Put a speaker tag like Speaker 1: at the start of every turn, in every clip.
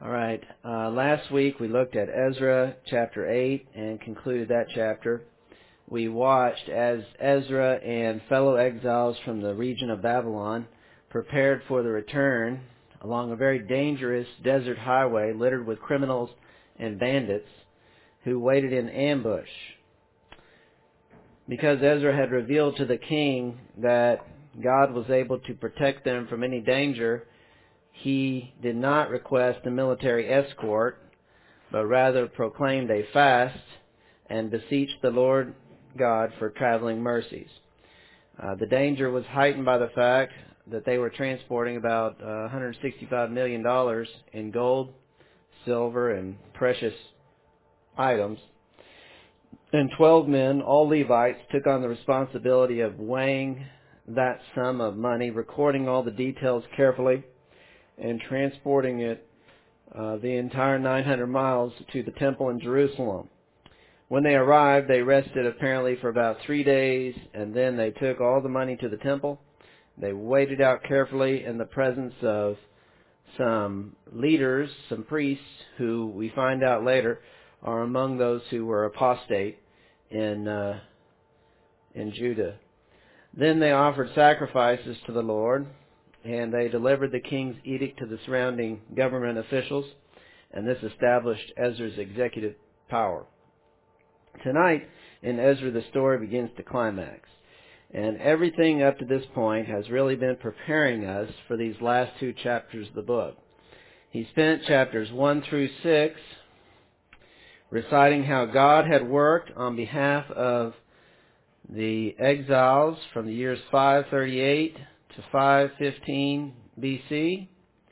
Speaker 1: All right. Last week we looked at Ezra chapter 8 and concluded that chapter. We watched as Ezra and fellow exiles from the region of Babylon prepared for the return along a very dangerous desert highway littered with criminals and bandits who waited in ambush. Because Ezra had revealed to the king that God was able to protect them from any danger, he did not request a military escort, but rather proclaimed a fast and beseeched the Lord God for traveling mercies. The danger was heightened by the fact that they were transporting about $165 million in gold, silver, and precious items. And 12 men, all Levites, took on the responsibility of weighing that sum of money, recording all the details carefully, and transporting it the entire 900 miles to the temple in Jerusalem. When they arrived, they rested apparently for about 3 days, and then they took all the money to the temple. They weighed it out carefully in the presence of some leaders, some priests, who we find out later are among those who were apostate in Judah. Then they offered sacrifices to the Lord, and they delivered the king's edict to the surrounding government officials, and this established Ezra's executive power. Tonight, in Ezra, the story begins to climax, and everything up to this point has really been preparing us for these last two chapters of the book. He spent chapters 1 through 6 reciting how God had worked on behalf of the exiles from the years 538 to 515 BC.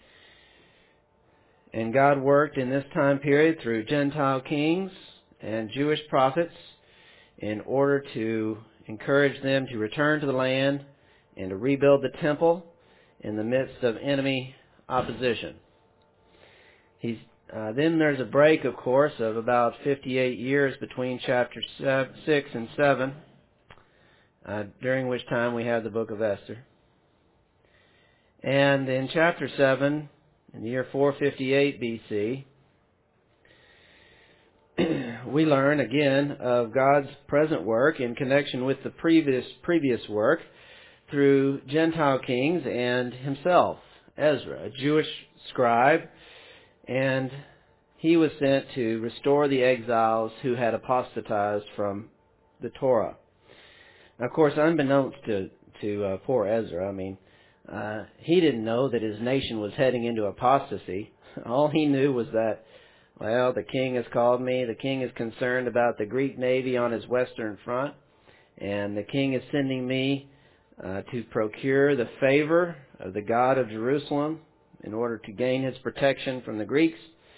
Speaker 1: And God worked in this time period through Gentile kings and Jewish prophets in order to encourage them to return to the land and to rebuild the temple in the midst of enemy opposition. Then there's a break, of course, of about 58 years between chapters 6 and 7, during which time we have the book of Esther. And in chapter 7, in the year 458 BC, we learn again of God's present work in connection with the previous work through Gentile kings and himself, Ezra, a Jewish scribe, and he was sent to restore the exiles who had apostatized from the Torah. Now, of course, unbeknownst to poor Ezra, he didn't know that his nation was heading into apostasy. All he knew was that, well, the king has called me, the king is concerned about the Greek navy on his western front, and the king is sending me to procure the favor of the God of Jerusalem in order to gain his protection from the Greeks.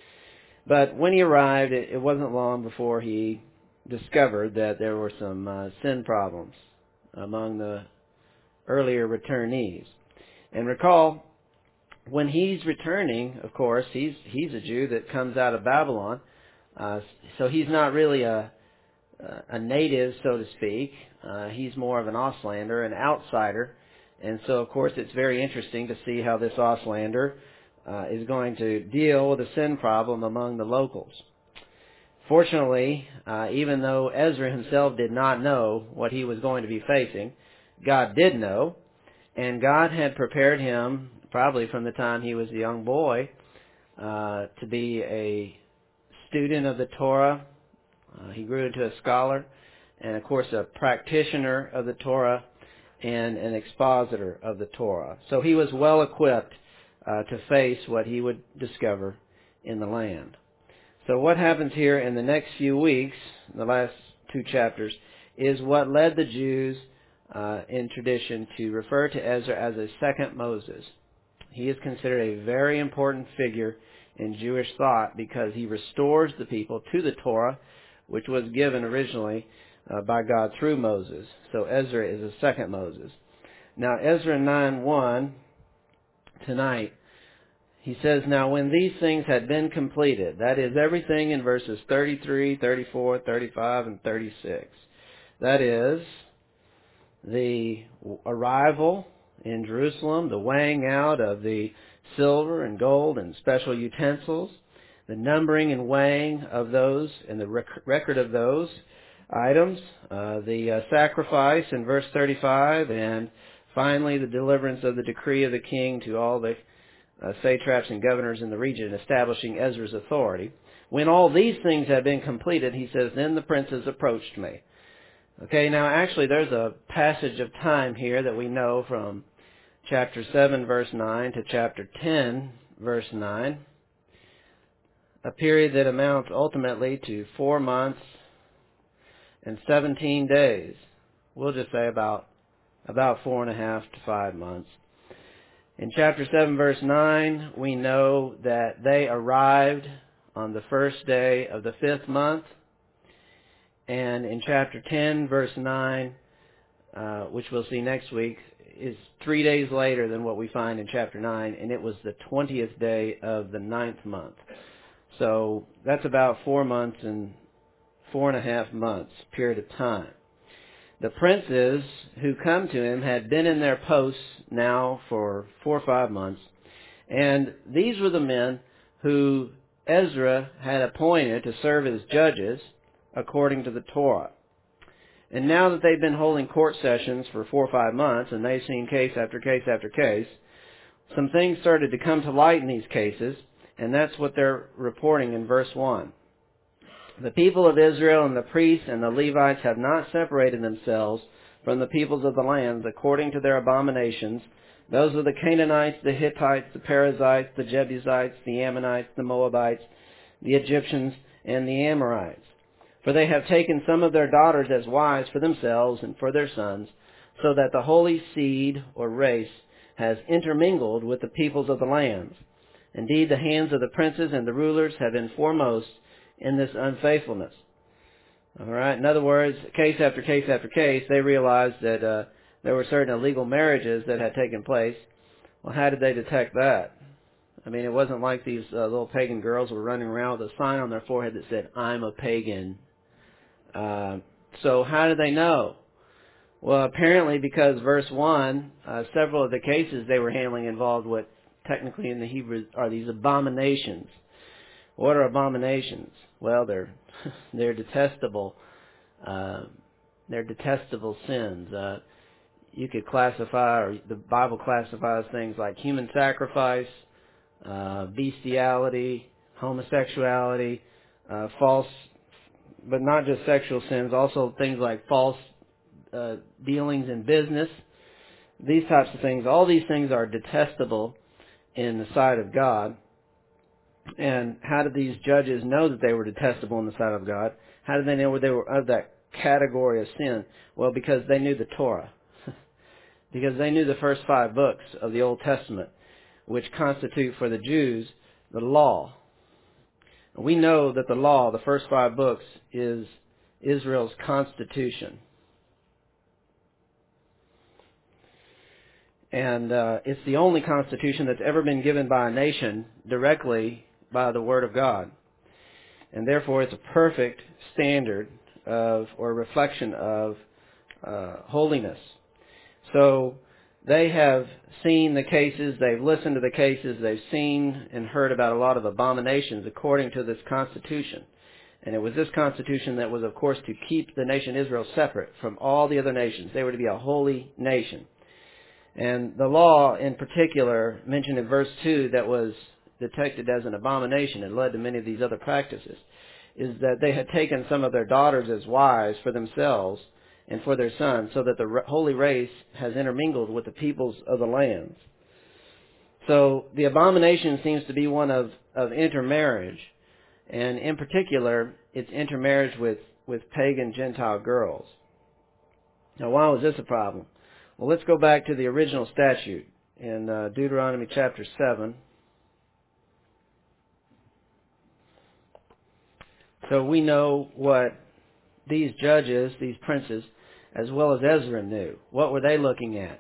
Speaker 1: But when he arrived, it wasn't long before he discovered that there were some sin problems among the earlier returnees. And recall, when he's returning, of course, he's a Jew that comes out of Babylon, so he's not really a native, so to speak. He's more of an Auslander, an outsider. And so, of course, it's very interesting to see how this Auslander is going to deal with a sin problem among the locals. Fortunately, even though Ezra himself did not know what he was going to be facing, God did know, and God had prepared him, probably from the time he was a young boy, to be a student of the Torah. He grew into a scholar, and of course a practitioner of the Torah, and an expositor of the Torah. So he was well equipped to face what he would discover in the land. So what happens here in the next few weeks, the last two chapters, is what led the Jews in tradition to refer to Ezra as a second Moses. He is considered a very important figure in Jewish thought because he restores the people to the Torah, which was given originally by God through Moses. So Ezra is a second Moses. Now Ezra 9:1 tonight, he says, "Now when these things had been completed," that is everything in verses 33, 34, 35, and 36. That is the arrival in Jerusalem, the weighing out of the silver and gold and special utensils, the numbering and weighing of those and the record of those items, the sacrifice in verse 35, and finally the deliverance of the decree of the king to all the satraps and governors in the region, establishing Ezra's authority. When all these things had been completed, he says, then the princes approached me. Okay, now actually there's a passage of time here that we know from chapter 7, verse 9 to chapter 10, verse 9. A period that amounts ultimately to 4 months and 17 days. We'll just say about 4.5 to 5 months. In chapter 7, verse 9, we know that they arrived on the first day of the 5th month. And in chapter 10, verse 9, which we'll see next week, is 3 days later than what we find in chapter 9, and it was the 20th day of the 9th month. So that's about 4 months and 4.5 months period of time. The princes who come to him had been in their posts now for 4 or 5 months, and these were the men who Ezra had appointed to serve as judges according to the Torah. And now that they've been holding court sessions for 4 or 5 months, and they've seen case after case after case, some things started to come to light in these cases, and that's what they're reporting in verse 1. The people of Israel and the priests and the Levites have not separated themselves from the peoples of the lands according to their abominations. Those are the Canaanites, the Hittites, the Perizzites, the Jebusites, the Ammonites, the Moabites, the Egyptians, and the Amorites. For they have taken some of their daughters as wives for themselves and for their sons, so that the holy seed or race has intermingled with the peoples of the lands. Indeed, the hands of the princes and the rulers have been foremost in this unfaithfulness. All right. In other words, case after case after case, they realized that there were certain illegal marriages that had taken place. Well, how did they detect that? I mean, it wasn't like these little pagan girls were running around with a sign on their forehead that said, "I'm a pagan." So how did they know? Well, apparently because verse 1, several of the cases they were handling involved what technically in the Hebrew are these abominations. What are abominations? Well, they're detestable. They're detestable sins. You could classify, or the Bible classifies things like human sacrifice, bestiality, homosexuality, false, but not just sexual sins, also things like false dealings in business. These types of things, all these things are detestable in the sight of God. And how did these judges know that they were detestable in the sight of God? How did they know they were of that category of sin? Well, because they knew the Torah. Because they knew the first 5 books of the Old Testament, which constitute for the Jews the law. We know that the law, the first 5 books, is Israel's constitution. And it's the only constitution that's ever been given by a nation directly by the Word of God. And therefore it's a perfect standard of, or reflection of, holiness. So they have seen the cases, they've listened to the cases, they've seen and heard about a lot of abominations according to this constitution. And it was this constitution that was, of course, to keep the nation Israel separate from all the other nations. They were to be a holy nation. And the law in particular, mentioned in verse 2, that was detected as an abomination and led to many of these other practices, is that they had taken some of their daughters as wives for themselves and for their sons, so that the holy race has intermingled with the peoples of the lands. So the abomination seems to be one of intermarriage, and in particular, it's intermarriage with pagan Gentile girls. Now, why was this a problem? Well, let's go back to the original statute in Deuteronomy chapter 7. So we know what these judges, these princes, as well as Ezra knew. What were they looking at?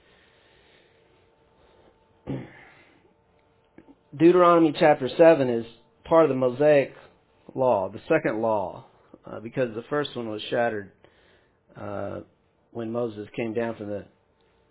Speaker 1: Deuteronomy chapter 7 is part of the Mosaic law, the second law, because the first one was shattered when Moses came down from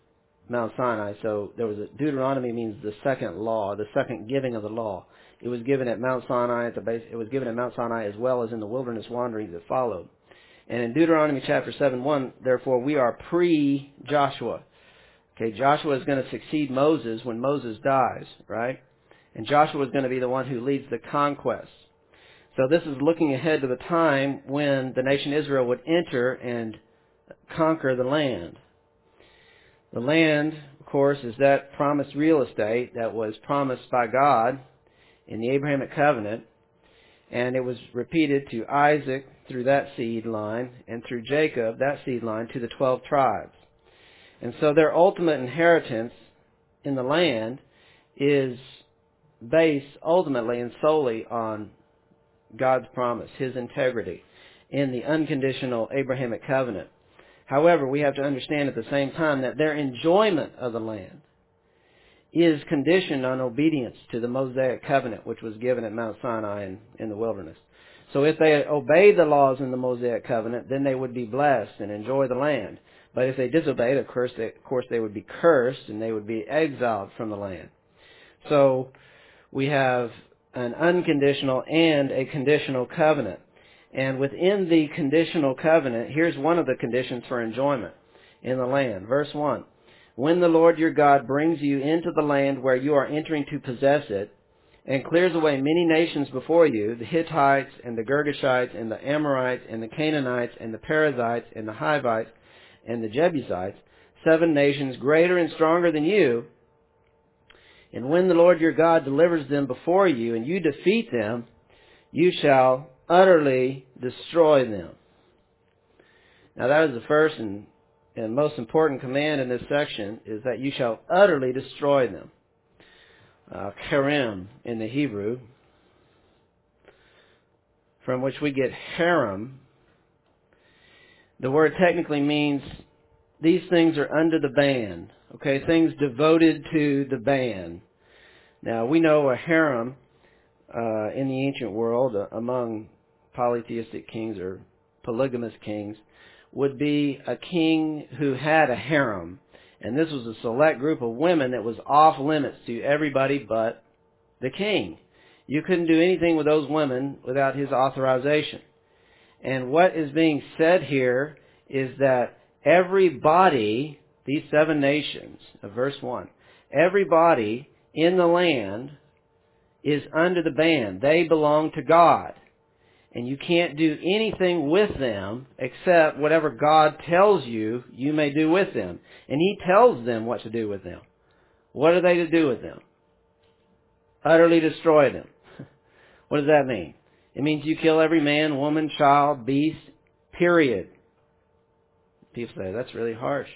Speaker 1: Mount Sinai. So there was Deuteronomy means the second law, the second giving of the law. It was given at Mount Sinai at the base. It was given at Mount Sinai as well as in the wilderness wanderings that followed. And in Deuteronomy chapter 7:1, therefore we are pre-Joshua. Okay, Joshua is going to succeed Moses when Moses dies, right? And Joshua is going to be the one who leads the conquest. So this is looking ahead to the time when the nation Israel would enter and conquer the land. The land, of course, is that promised real estate that was promised by God in the Abrahamic covenant, and it was repeated to Isaac through that seed line, and through Jacob, that seed line, to the 12 tribes. And so their ultimate inheritance in the land is based ultimately and solely on God's promise, His integrity, in the unconditional Abrahamic covenant. However, we have to understand at the same time that their enjoyment of the land is conditioned on obedience to the Mosaic covenant, which was given at Mount Sinai in the wilderness. So if they obeyed the laws in the Mosaic covenant, then they would be blessed and enjoy the land. But if they disobeyed, of course, they would be cursed and they would be exiled from the land. So we have an unconditional and a conditional covenant. And within the conditional covenant, here's one of the conditions for enjoyment in the land. Verse 1. When the Lord your God brings you into the land where you are entering to possess it, and clears away many nations before you, the Hittites and the Girgashites and the Amorites and the Canaanites and the Perizzites and the Hivites and the Jebusites, 7 nations greater and stronger than you, and when the Lord your God delivers them before you and you defeat them, you shall utterly destroy them. Now that is the first and most important command in this section, is that you shall utterly destroy them. Kerem in the Hebrew, from which we get harem. The word technically means these things are under the ban. Okay, things devoted to the ban. Now we know a harem in the ancient world among polytheistic kings or polygamous kings would be a king who had a harem. And this was a select group of women that was off limits to everybody but the king. You couldn't do anything with those women without his authorization. And what is being said here is that everybody, these 7 nations of verse 1, everybody in the land is under the ban. They belong to God. And you can't do anything with them except whatever God tells you you may do with them. And He tells them what to do with them. What are they to do with them? Utterly destroy them. What does that mean? It means you kill every man, woman, child, beast, period. People say, that's really harsh.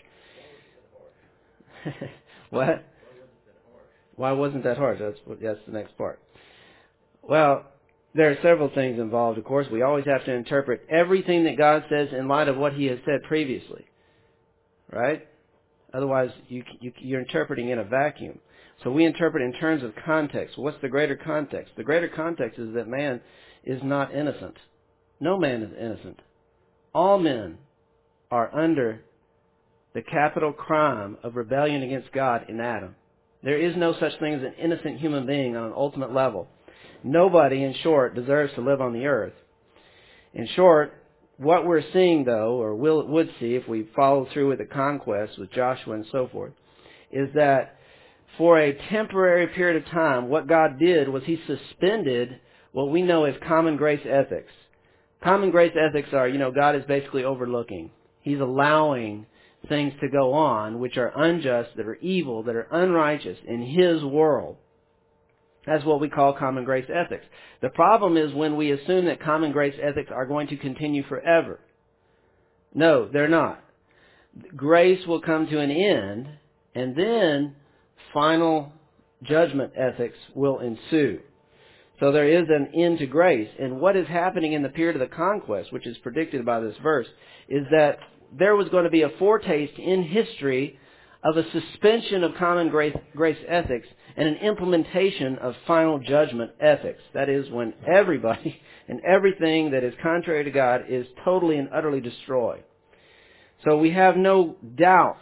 Speaker 1: What? Why wasn't that harsh? That's the next part. Well, there are several things involved, of course. We always have to interpret everything that God says in light of what He has said previously. Right? Otherwise, you're interpreting in a vacuum. So we interpret in terms of context. What's the greater context? The greater context is that man is not innocent. No man is innocent. All men are under the capital crime of rebellion against God in Adam. There is no such thing as an innocent human being on an ultimate level. Nobody, in short, deserves to live on the earth. In short, what we're seeing, though, or would see if we follow through with the conquest with Joshua and so forth, is that for a temporary period of time, what God did was He suspended what we know as common grace ethics. Common grace ethics are, God is basically overlooking. He's allowing things to go on which are unjust, that are evil, that are unrighteous in His world. That's what we call common grace ethics. The problem is when we assume that common grace ethics are going to continue forever. No, they're not. Grace will come to an end, and then final judgment ethics will ensue. So there is an end to grace. And what is happening in the period of the conquest, which is predicted by this verse, is that there was going to be a foretaste in history of a suspension of common grace ethics and an implementation of final judgment ethics. That is, when everybody and everything that is contrary to God is totally and utterly destroyed. So we have no doubt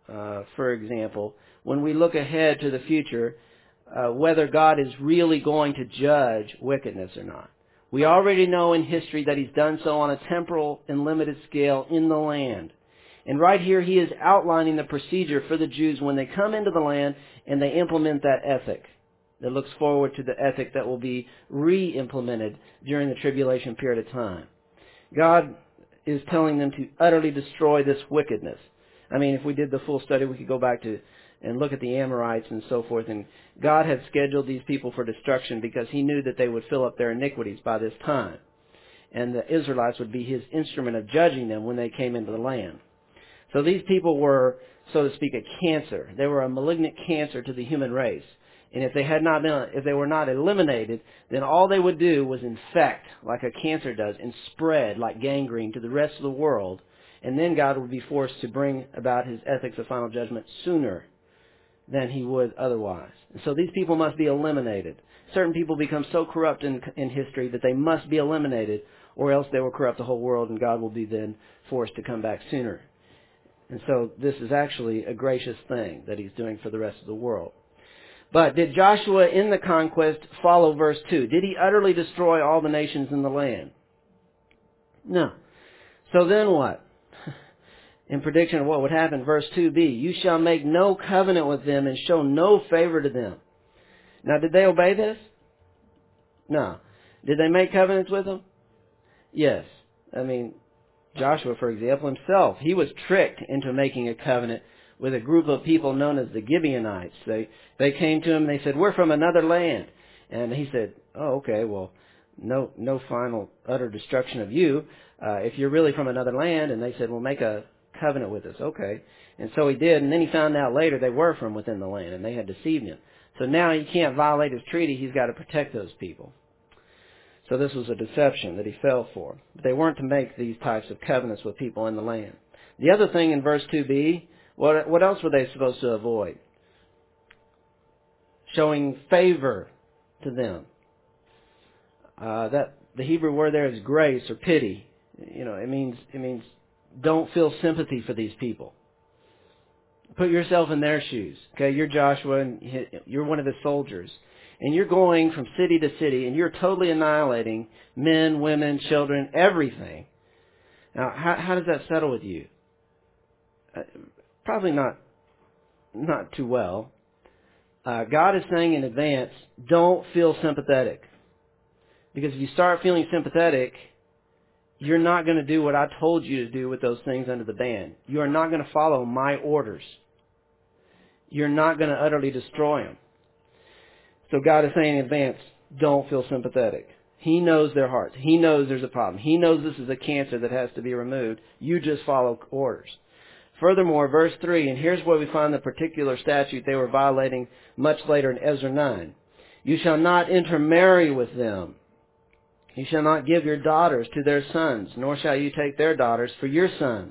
Speaker 1: for example, when we look ahead to the future, whether God is really going to judge wickedness or not. We already know in history that He's done so on a temporal and limited scale in the land. And right here He is outlining the procedure for the Jews when they come into the land and they implement that ethic that looks forward to the ethic that will be re-implemented during the tribulation period of time. God is telling them to utterly destroy this wickedness. I mean, if we did the full study, we could go back to and look at the Amorites and so forth. And God had scheduled these people for destruction because He knew that they would fill up their iniquities by this time. And the Israelites would be His instrument of judging them when they came into the land. So these people were, so to speak, a cancer. They were a malignant cancer to the human race. And if they were not eliminated, then all they would do was infect like a cancer does and spread like gangrene to the rest of the world. And then God would be forced to bring about His ethics of final judgment sooner than He would otherwise. And so these people must be eliminated. Certain people become so corrupt in history that they must be eliminated, or else they will corrupt the whole world, and God will be then forced to come back sooner. And so this is actually a gracious thing that He's doing for the rest of the world. But did Joshua in the conquest follow verse 2? Did he utterly destroy all the nations in the land? No. So then what? In prediction of what would happen, verse 2b, you shall make no covenant with them and show no favor to them. Now, did they obey this? No. Did they make covenants with them? Yes. I mean, Joshua, for example, himself, he was tricked into making a covenant with a group of people known as the Gibeonites. They came to him and they said, we're from another land. And he said, oh, okay, well, no final utter destruction of you if you're really from another land. And they said, well, make a covenant with us. Okay. And so he did, and then he found out later they were from within the land and they had deceived him. So now he can't violate his treaty. He's got to protect those people. So this was a deception that he fell for. But they weren't to make these types of covenants with people in the land. The other thing in verse 2b, what else were they supposed to avoid? Showing favor to them. That the Hebrew word there is grace or pity. It means don't feel sympathy for these people. Put yourself in their shoes. Okay, you're Joshua and you're one of the soldiers. And you're going from city to city and you're totally annihilating men, women, children, everything. Now, how does that settle with you? Probably not too well. God is saying in advance, don't feel sympathetic. Because if you start feeling sympathetic, you're not going to do what I told you to do with those things under the ban. You are not going to follow my orders. You're not going to utterly destroy them. So God is saying in advance, don't feel sympathetic. He knows their hearts. He knows there's a problem. He knows this is a cancer that has to be removed. You just follow orders. Furthermore, verse 3, and here's where we find the particular statute they were violating much later in Ezra 9. You shall not intermarry with them. You shall not give your daughters to their sons, nor shall you take their daughters for your sons.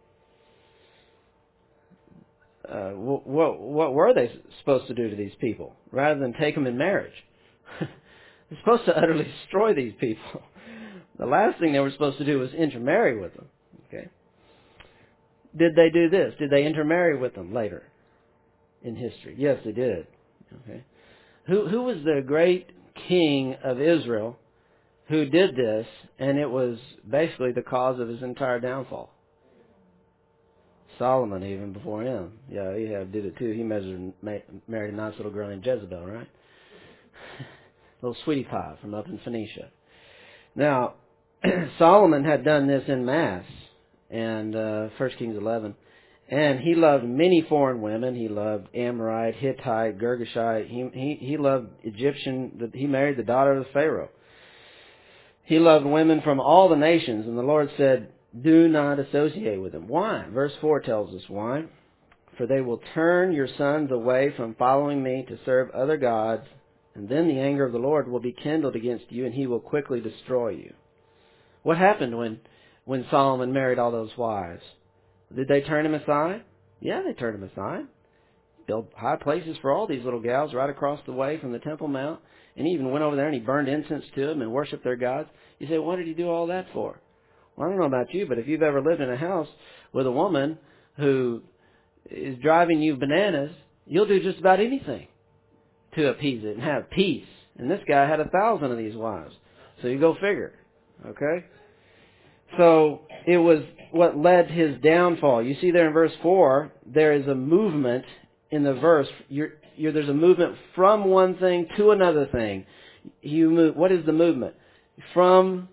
Speaker 1: What were they supposed to do to these people rather than take them in marriage? They're supposed to utterly destroy these people. The last thing they were supposed to do was intermarry with them. Okay. Did they do this? Did they intermarry with them later in history? Yes, they did. Okay. Who was the great king of Israel who did this, and it was basically the cause of his entire downfall? Solomon, even before him. Yeah, Ahab did it too. He married a nice little girl named Jezebel, right? Little sweetie pie from up in Phoenicia. Now, Solomon had done this en masse, and 1 Kings 11. And he loved many foreign women. He loved Amorite, Hittite, Girgashite. He loved Egyptian. He married the daughter of the Pharaoh. He loved women from all the nations, and the Lord said, do not associate with them. Why? Verse 4 tells us why. For they will turn your sons away from following me to serve other gods, and then the anger of the Lord will be kindled against you, and he will quickly destroy you. What happened when Solomon married all those wives? Did they turn him aside? Yeah, they turned him aside. Built high places for all these little gals right across the way from the Temple Mount. And he even went over there and he burned incense to them and worshipped their gods. You say, what did he do all that for? Well, I don't know about you, but if you've ever lived in a house with a woman who is driving you bananas, you'll do just about anything to appease it and have peace. And this guy had 1,000 of these wives. So you go figure. Okay? So it was what led to his downfall. You see there in verse 4, there is a movement in the verse. There's a movement from one thing to another thing. What is the movement? From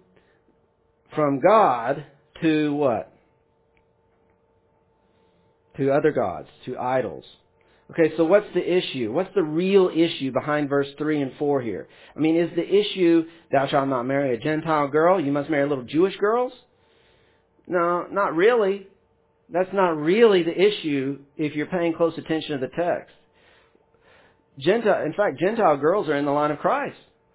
Speaker 1: God to what? To other gods, to idols. Okay, so what's the issue? What's the real issue behind verse 3 and 4 here? I mean, is the issue, thou shalt not marry a Gentile girl, you must marry little Jewish girls? No, not really. That's not really the issue if you're paying close attention to the text. In fact, Gentile girls are in the line of Christ.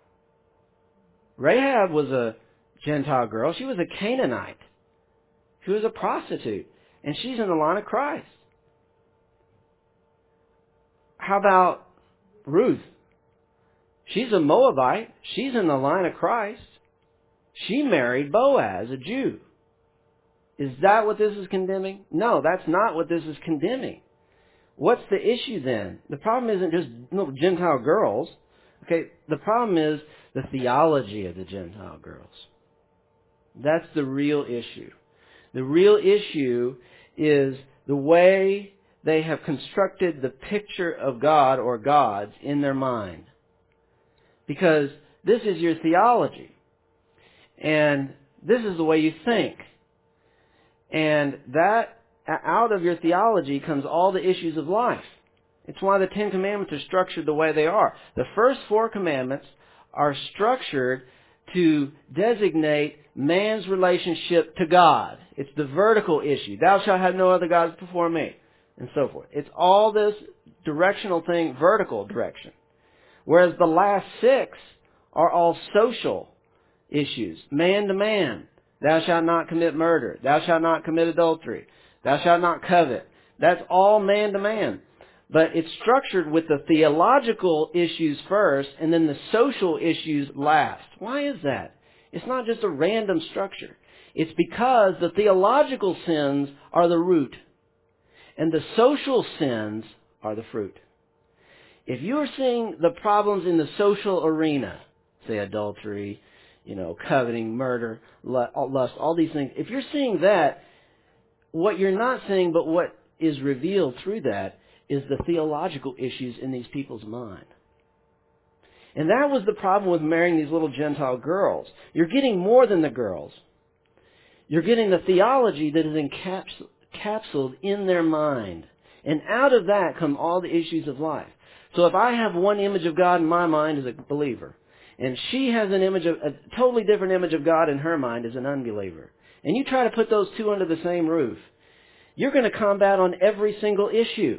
Speaker 1: Rahab was a Gentile girl. She was a Canaanite. She was a prostitute. And she's in the line of Christ. How about Ruth? She's a Moabite. She's in the line of Christ. She married Boaz, a Jew. Is that what this is condemning? No, that's not what this is condemning. What's the issue then? The problem isn't just little Gentile girls. Okay, the problem is the theology of the Gentile girls. That's the real issue. The real issue is the way they have constructed the picture of God or gods in their mind. Because this is your theology. And this is the way you think. And that, out of your theology comes all the issues of life. It's why the Ten Commandments are structured the way they are. The first 4 commandments are structured to designate man's relationship to God. It's the vertical issue. Thou shalt have no other gods before me. And so forth. It's all this directional thing, vertical direction. Whereas the last 6 are all social issues. Man to man. Thou shalt not commit murder. Thou shalt not commit adultery. Thou shalt not covet. That's all man to man. But it's structured with the theological issues first and then the social issues last. Why is that? It's not just a random structure. It's because the theological sins are the root and the social sins are the fruit. If you're seeing the problems in the social arena, say adultery, coveting, murder, lust, all these things, if you're seeing that, what you're not seeing but what is revealed through that is the theological issues in these people's mind. And that was the problem with marrying these little Gentile girls. You're getting more than the girls. You're getting the theology that is encapsulated in their mind. And out of that come all the issues of life. So if I have one image of God in my mind as a believer, and she has a totally different image of God in her mind as an unbeliever, and you try to put those two under the same roof, you're going to combat on every single issue.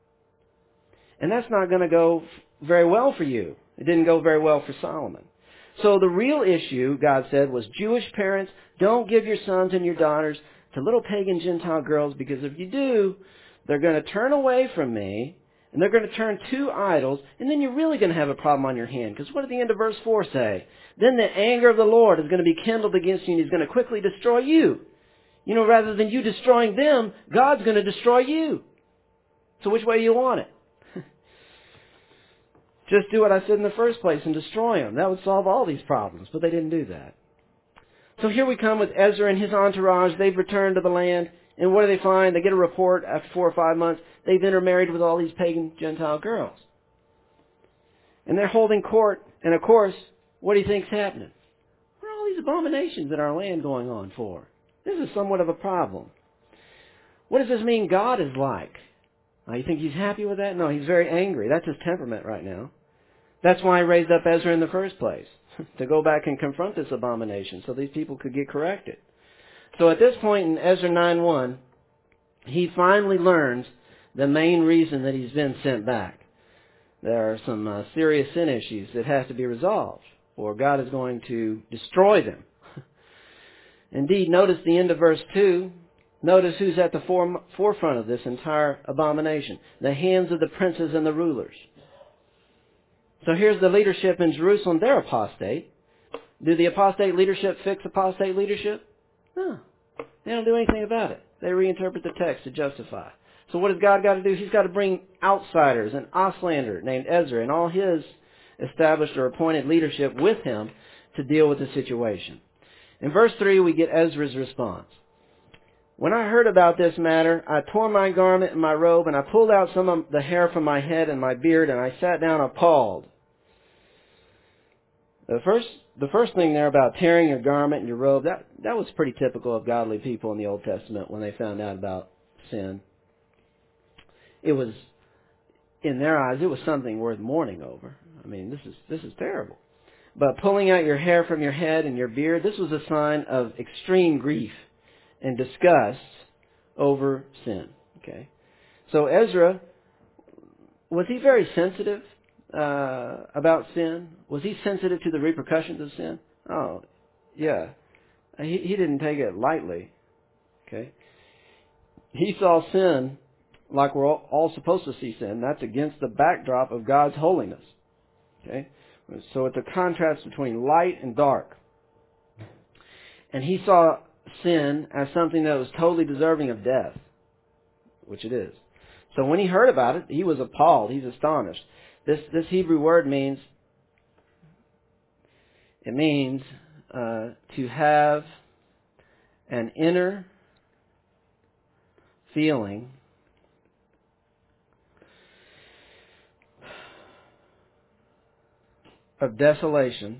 Speaker 1: And that's not going to go very well for you. It didn't go very well for Solomon. So the real issue, God said, was Jewish parents, don't give your sons and your daughters to little pagan Gentile girls, because if you do, they're going to turn away from me, and they're going to turn to idols, and then you're really going to have a problem on your hand. Because what did the end of verse 4 say? Then the anger of the Lord is going to be kindled against you, and He's going to quickly destroy you. Rather than you destroying them, God's going to destroy you. So which way do you want it? Just do what I said in the first place and destroy them. That would solve all these problems, but they didn't do that. So here we come with Ezra and his entourage. They've returned to the land, and what do they find? They get a report after 4 or 5 months. They've intermarried with all these pagan Gentile girls. And they're holding court, and of course, what do you think's happening? What are all these abominations in our land going on for? This is somewhat of a problem. What does this mean God is like? You think He's happy with that? No, He's very angry. That's His temperament right now. That's why He raised up Ezra in the first place, to go back and confront this abomination so these people could get corrected. So at this point in Ezra 9:1, he finally learns the main reason that he's been sent back. There are some serious sin issues that have to be resolved, or God is going to destroy them. Indeed, notice the end of verse 2. Notice who's at the forefront of this entire abomination. The hands of the princes and the rulers. So here's the leadership in Jerusalem. They're apostate. Do the apostate leadership fix apostate leadership? No. They don't do anything about it. They reinterpret the text to justify. So what has God got to do? He's got to bring outsiders, an Auslander named Ezra, and all his established or appointed leadership with him to deal with the situation. In verse 3, we get Ezra's response. When I heard about this matter, I tore my garment and my robe, and I pulled out some of the hair from my head and my beard, and I sat down appalled. The first thing there about tearing your garment and your robe, that was pretty typical of godly people in the Old Testament when they found out about sin. It was, in their eyes, it was something worth mourning over. I mean, this is terrible. But pulling out your hair from your head and your beard, this was a sign of extreme grief and disgust over sin. Okay, so Ezra, was he very sensitive about sin? Was he sensitive to the repercussions of sin? Oh, yeah. He didn't take it lightly. Okay, he saw sin like we're all supposed to see sin. That's against the backdrop of God's holiness. Okay, so it's a contrast between light and dark. And he saw sin as something that was totally deserving of death, which it is. So when he heard about it, he was appalled. He's astonished. This Hebrew word means to have an inner feeling of desolation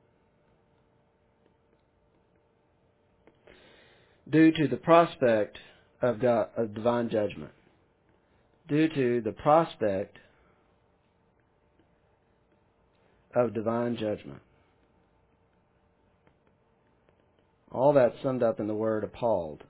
Speaker 1: due to the prospect of divine judgment. Due to the prospect of divine judgment. All that summed up in the word appalled.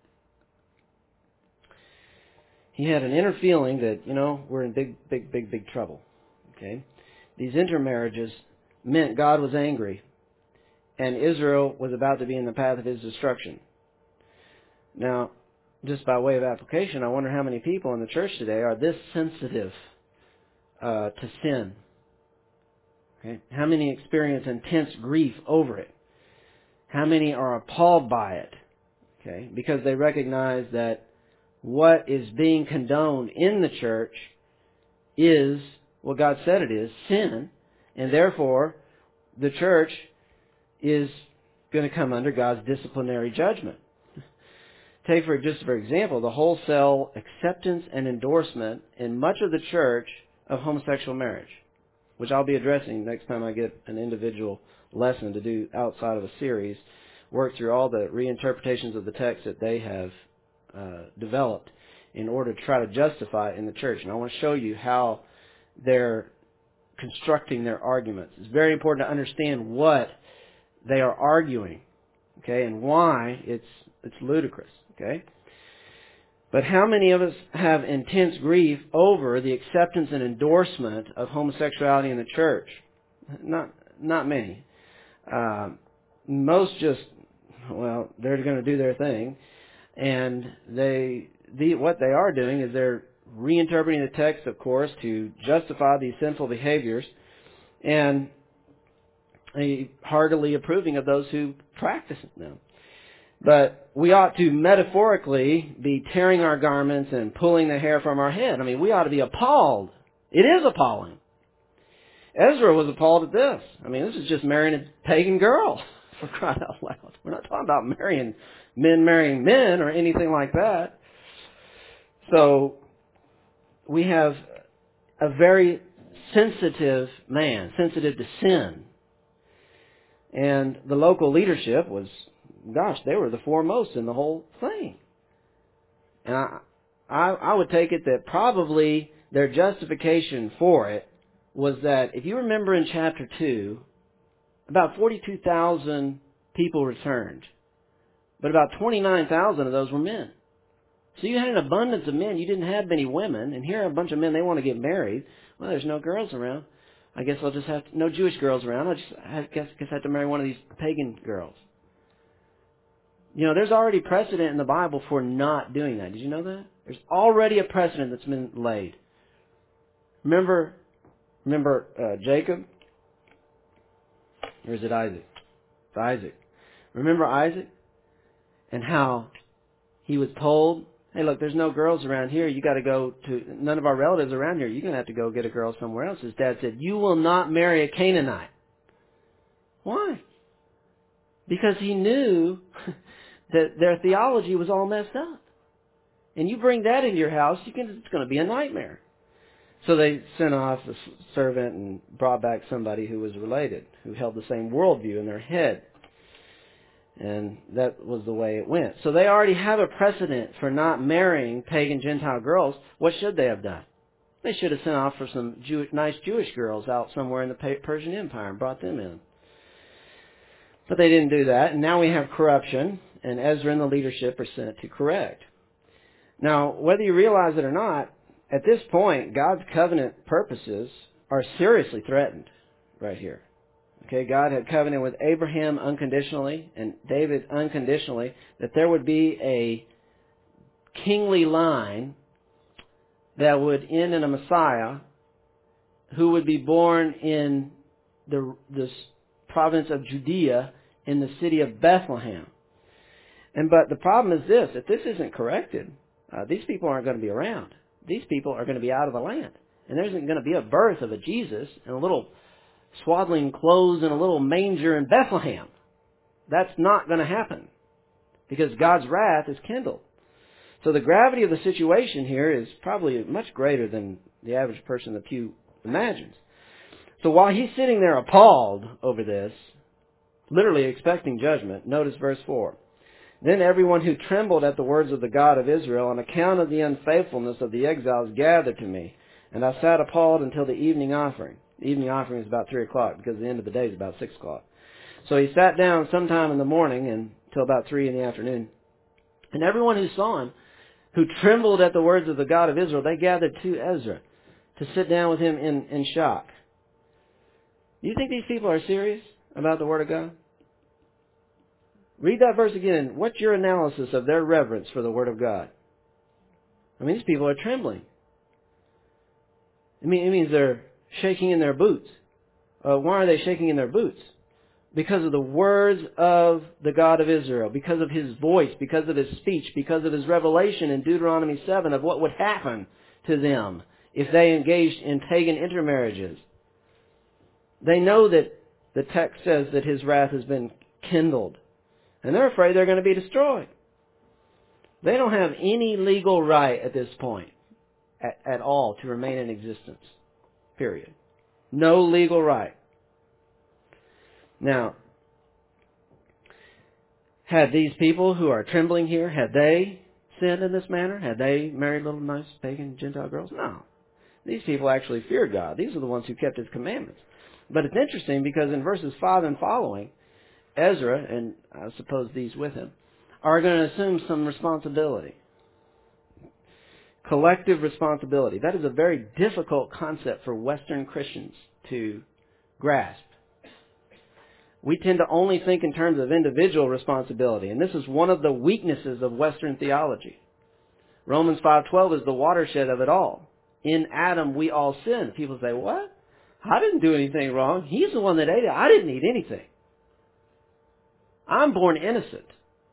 Speaker 1: He had an inner feeling that, we're in big trouble. Okay? These intermarriages meant God was angry and Israel was about to be in the path of his destruction. Now, just by way of application, I wonder how many people in the church today are this sensitive to sin. Okay? How many experience intense grief over it? How many are appalled by it? Okay? Because they recognize that what is being condoned in the church is what God said it is, sin, and therefore the church is going to come under God's disciplinary judgment. Take for example, the wholesale acceptance and endorsement in much of the church of homosexual marriage, which I'll be addressing next time I get an individual lesson to do outside of a series, work through all the reinterpretations of the text that they have developed in order to try to justify it in the church. And I want to show you how they're constructing their arguments. It's very important to understand what they are arguing, okay, and why it's ludicrous, okay? But how many of us have intense grief over the acceptance and endorsement of homosexuality in the church? Not many. Most just, they're going to do their thing, and what they are doing is they're reinterpreting the text, of course, to justify these sinful behaviors, and heartily approving of those who practice them. But we ought to metaphorically be tearing our garments and pulling the hair from our head. I mean, we ought to be appalled. It is appalling. Ezra was appalled at this. I mean, this is just marrying a pagan girl, for crying out loud. We're not talking about marrying men or anything like that. So we have a very sensitive man, sensitive to sin. And the local leadership was, they were the foremost in the whole thing. And I would take it that probably their justification for it was that, if you remember in chapter 2, about 42,000 people returned. But about 29,000 of those were men. So you had an abundance of men. You didn't have many women. And here are a bunch of men, they want to get married. Well, there's no girls around. I guess I'll just have no Jewish girls around. I guess I have to marry one of these pagan girls. There's already precedent in the Bible for not doing that. Did you know that? There's already a precedent that's been laid. Remember Jacob? Or is it Isaac? It's Isaac. Remember Isaac? And how he was told Hey, look, there's no girls around here. You got to go to, none of our relatives around here. You're going to have to go get a girl somewhere else. His dad said, you will not marry a Canaanite. Why? Because he knew that their theology was all messed up. And you bring that into your house, it's going to be a nightmare. So they sent off a servant and brought back somebody who was related, who held the same worldview in their head. And that was the way it went. So they already have a precedent for not marrying pagan Gentile girls. What should they have done? They should have sent off for some nice Jewish girls out somewhere in the Persian Empire and brought them in. But they didn't do that, and now we have corruption, and Ezra and the leadership are sent to correct. Now, whether you realize it or not, at this point, God's covenant purposes are seriously threatened right here. Okay, God had covenanted with Abraham unconditionally and David unconditionally that there would be a kingly line that would end in a Messiah who would be born in the province of Judea in the city of Bethlehem. But the problem is this: if this isn't corrected, these people aren't going to be around. These people are going to be out of the land. And there isn't going to be a birth of a Jesus in a little swaddling clothes in a little manger in Bethlehem. That's not going to happen because God's wrath is kindled. So the gravity of the situation here is probably much greater than the average person in the pew imagines. So while he's sitting there appalled over this, literally expecting judgment, notice verse 4. Then everyone who trembled at the words of the God of Israel on account of the unfaithfulness of the exiles gathered to me, and I sat appalled until the evening offering. The evening offering is about 3 o'clock because the end of the day is about 6 o'clock. So he sat down sometime in the morning until about 3 in the afternoon. And everyone who saw him, who trembled at the words of the God of Israel, they gathered to Ezra to sit down with him in shock. Do you think these people are serious about the Word of God? Read that verse again. What's your analysis of their reverence for the Word of God? I mean, these people are trembling. It means they're shaking in their boots. Why are they shaking in their boots? Because of the words of the God of Israel, because of His voice, because of His speech, because of His revelation in Deuteronomy 7 of what would happen to them if they engaged in pagan intermarriages. They know that the text says that His wrath has been kindled, and they're afraid they're going to be destroyed. They don't have any legal right at this point at all to remain in existence. Period. No legal right. Now, had these people who are trembling here, had they sinned in this manner? Had they married little nice pagan Gentile girls? No. These people actually feared God. These are the ones who kept His commandments. But it's interesting because in verses 5 and following, Ezra, and I suppose these with him, are going to assume some responsibility. Collective responsibility. That is a very difficult concept for Western Christians to grasp. We tend to only think in terms of individual responsibility, and this is one of the weaknesses of Western theology. Romans 5:12 is the watershed of it all. In Adam we all sinned. People say, what? I didn't do anything wrong. He's the one that ate it. I didn't eat anything. I'm born innocent.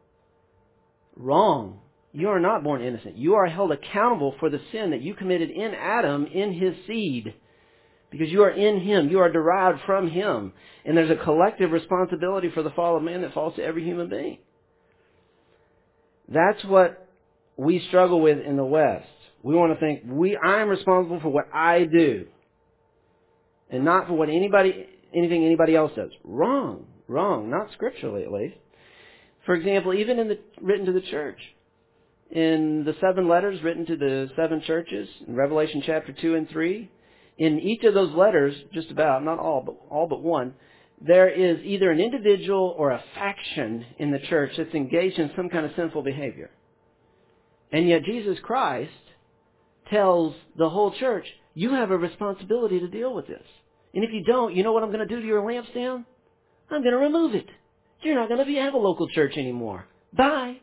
Speaker 1: Wrong. You are not born innocent. You are held accountable for the sin that you committed in Adam, in his seed. Because you are in him. You are derived from him. And there's a collective responsibility for the fall of man that falls to every human being. That's what we struggle with in the West. We want to think, I'm responsible for what I do. And not for what anything anybody else does. Wrong. Wrong. Not scripturally, at least. For example, even written to the church. In the 7 letters written to the 7 churches, in Revelation chapter 2 and 3, in each of those letters, just about, not all, but all but one, there is either an individual or a faction in the church that's engaged in some kind of sinful behavior. And yet Jesus Christ tells the whole church, you have a responsibility to deal with this. And if you don't, you know what I'm going to do to your lampstand? I'm going to remove it. You're not going to have a local church anymore. Bye.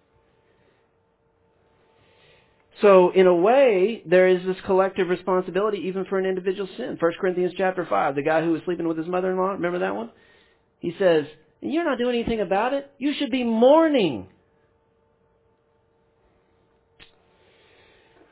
Speaker 1: So, in a way, there is this collective responsibility even for an individual sin. 1 Corinthians chapter 5, the guy who was sleeping with his mother-in-law, remember that one? He says, you're not doing anything about it. You should be mourning.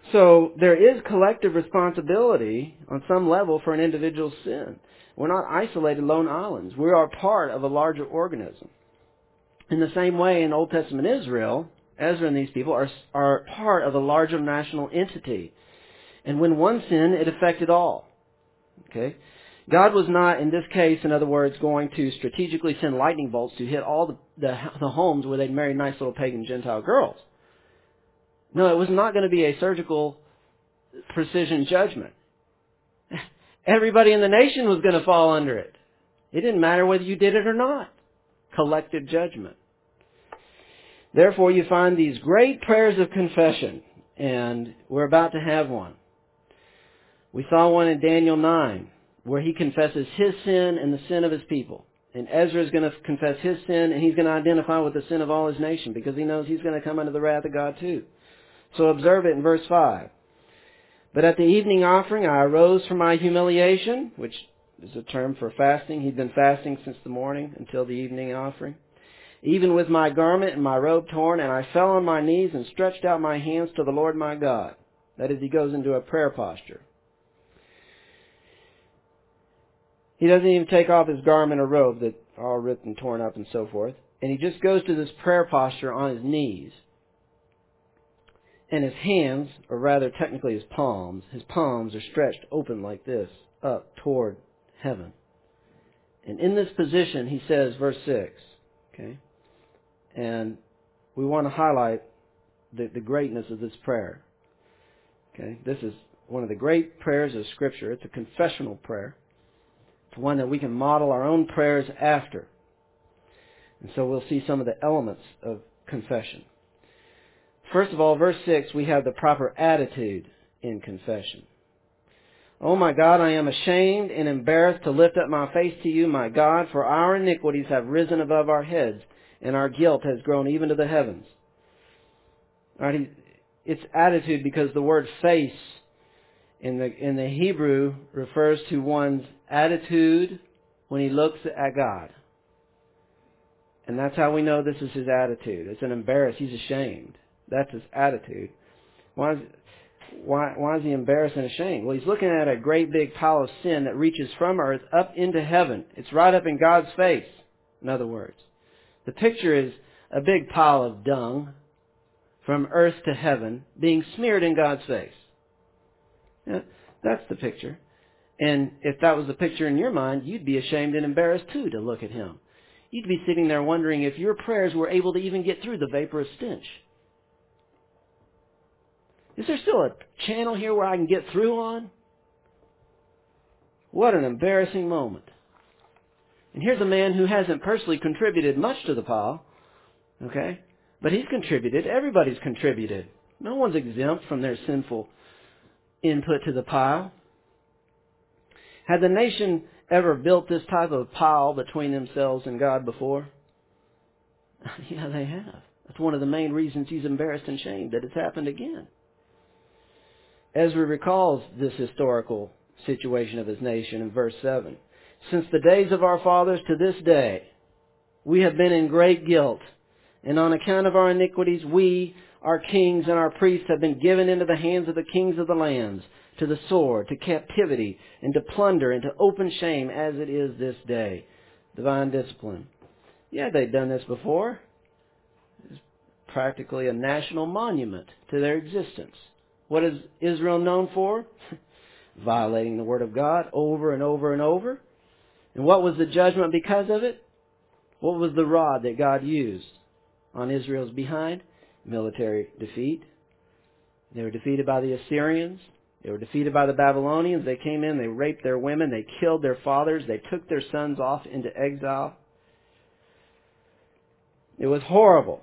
Speaker 1: So there is collective responsibility on some level for an individual's sin. We're not isolated lone islands. We are part of a larger organism. In the same way, in Old Testament Israel, Ezra and these people are part of a larger national entity. And when one sinned, it affected all. Okay? God was not, in this case, in other words, going to strategically send lightning bolts to hit all the homes where they'd married nice little pagan Gentile girls. No, it was not going to be a surgical precision judgment. Everybody in the nation was going to fall under it. It didn't matter whether you did it or not. Collective judgment. Therefore, you find these great prayers of confession, and we're about to have one. We saw one in Daniel 9, where he confesses his sin and the sin of his people. And Ezra is going to confess his sin, and he's going to identify with the sin of all his nation, because he knows he's going to come under the wrath of God too. So observe it in verse 5. But at the evening offering I arose from my humiliation, which is a term for fasting. He'd been fasting since the morning until the evening offering. Even with my garment and my robe torn, and I fell on my knees and stretched out my hands to the Lord my God. That is, he goes into a prayer posture. He doesn't even take off his garment or robe that are all ripped and torn up and so forth. And he just goes to this prayer posture on his knees. And his hands, or rather technically his palms are stretched open like this, up toward heaven. And in this position, he says, verse 6, okay, and we want to highlight the greatness of this prayer. Okay, this is one of the great prayers of Scripture. It's a confessional prayer. It's one that we can model our own prayers after. And so we'll see some of the elements of confession. First of all, verse 6, we have the proper attitude in confession. Oh my God, I am ashamed and embarrassed to lift up my face to you, my God, for our iniquities have risen above our heads, and our guilt has grown even to the heavens. All right, it's attitude because the word face in the Hebrew refers to one's attitude when he looks at God. And that's how we know this is his attitude. It's an embarrassed. He's ashamed. That's his attitude. Why is he embarrassed and ashamed? Well, he's looking at a great big pile of sin that reaches from earth up into heaven. It's right up in God's face, in other words. The picture is a big pile of dung from earth to heaven being smeared in God's face. Yeah, that's the picture. And if that was the picture in your mind, you'd be ashamed and embarrassed too to look at him. You'd be sitting there wondering if your prayers were able to even get through the vaporous stench. Is there still a channel here where I can get through on? What an embarrassing moment. And here's a man who hasn't personally contributed much to the pile. Okay? But he's contributed. Everybody's contributed. No one's exempt from their sinful input to the pile. Had the nation ever built this type of pile between themselves and God before? Yeah, they have. That's one of the main reasons he's embarrassed and shamed, that it's happened again. Ezra recalls this historical situation of his nation in verse 7. Since the days of our fathers to this day, we have been in great guilt, and on account of our iniquities, we, our kings and our priests, have been given into the hands of the kings of the lands, to the sword, to captivity, and to plunder, and to open shame, as it is this day. Divine discipline. Yeah, they'd done this before. It's practically a national monument to their existence. What is Israel known for? Violating the Word of God over and over and over. And what was the judgment because of it? What was the rod that God used on Israel's behind? Military defeat. They were defeated by the Assyrians. They were defeated by the Babylonians. They came in, they raped their women, they killed their fathers, they took their sons off into exile. It was horrible.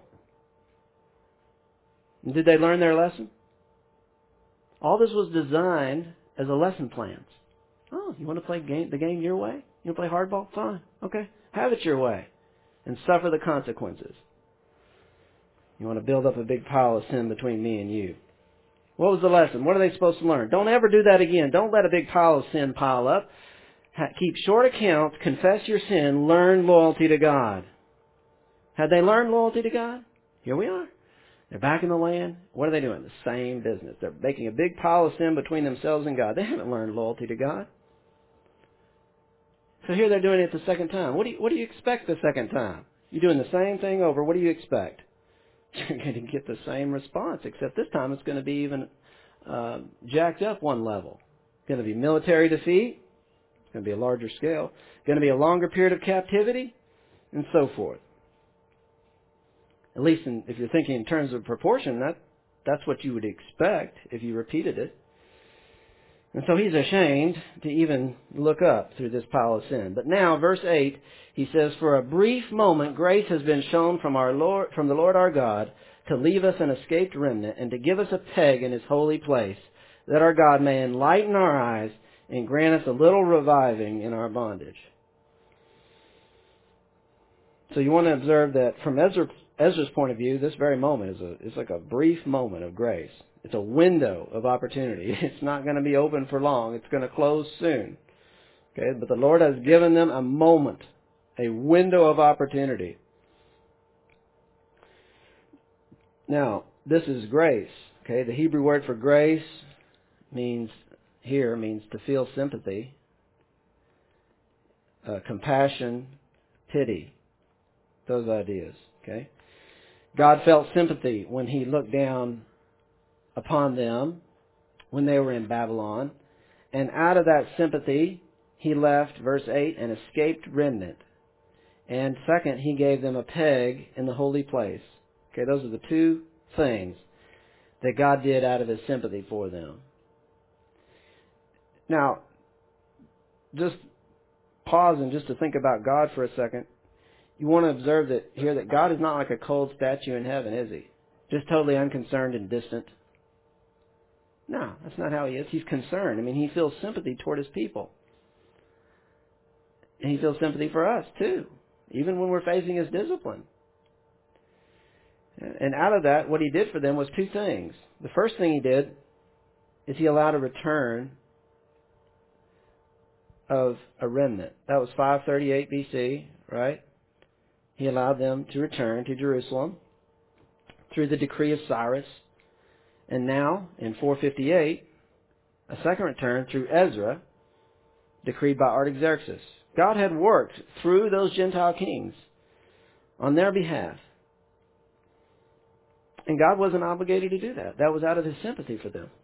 Speaker 1: And did they learn their lesson? All this was designed as a lesson plan. Oh, you want to play the game your way? You want to play hardball? Fine. Okay. Have it your way. And suffer the consequences. You want to build up a big pile of sin between me and you. What was the lesson? What are they supposed to learn? Don't ever do that again. Don't let a big pile of sin pile up. Keep short accounts. Confess your sin. Learn loyalty to God. Had they learned loyalty to God? Here we are. They're back in the land. What are they doing? The same business. They're making a big pile of sin between themselves and God. They haven't learned loyalty to God. So here they're doing it the second time. What do you expect the second time? You're doing the same thing over. What do you expect? You're going to get the same response, except this time it's going to be even jacked up one level. It's going to be military defeat. It's going to be a larger scale. It's going to be a longer period of captivity, and so forth. At least if you're thinking in terms of proportion, that's what you would expect if you repeated it. And so he's ashamed to even look up through this pile of sin. But now, verse 8, he says, "For a brief moment grace has been shown from the Lord our God, to leave us an escaped remnant, and to give us a peg in His holy place, that our God may enlighten our eyes and grant us a little reviving in our bondage." So you want to observe that from Ezra's point of view, this very moment is like a brief moment of grace. It's a window of opportunity. It's not going to be open for long. It's going to close soon. Okay, but the Lord has given them a moment, a window of opportunity. Now, this is grace. Okay, the Hebrew word for grace means to feel sympathy, compassion, pity, those ideas. Okay, God felt sympathy when He looked down upon them when they were in Babylon, and out of that sympathy He left, verse 8, an escaped remnant. And second, He gave them a peg in the holy place. Okay, those are the two things that God did out of His sympathy for them. Now, just pause and just to think about God for a second. You want to observe that here that God is not like a cold statue in heaven, is He? Just totally unconcerned and distant. No, that's not how He is. He's concerned. I mean, He feels sympathy toward His people. And He feels sympathy for us, too, even when we're facing His discipline. And out of that, what He did for them was two things. The first thing He did is He allowed a return of a remnant. That was 538 BC, right? He allowed them to return to Jerusalem through the decree of Cyrus. And now, in 458, a second return through Ezra, decreed by Artaxerxes. God had worked through those Gentile kings on their behalf. And God wasn't obligated to do that. That was out of His sympathy for them.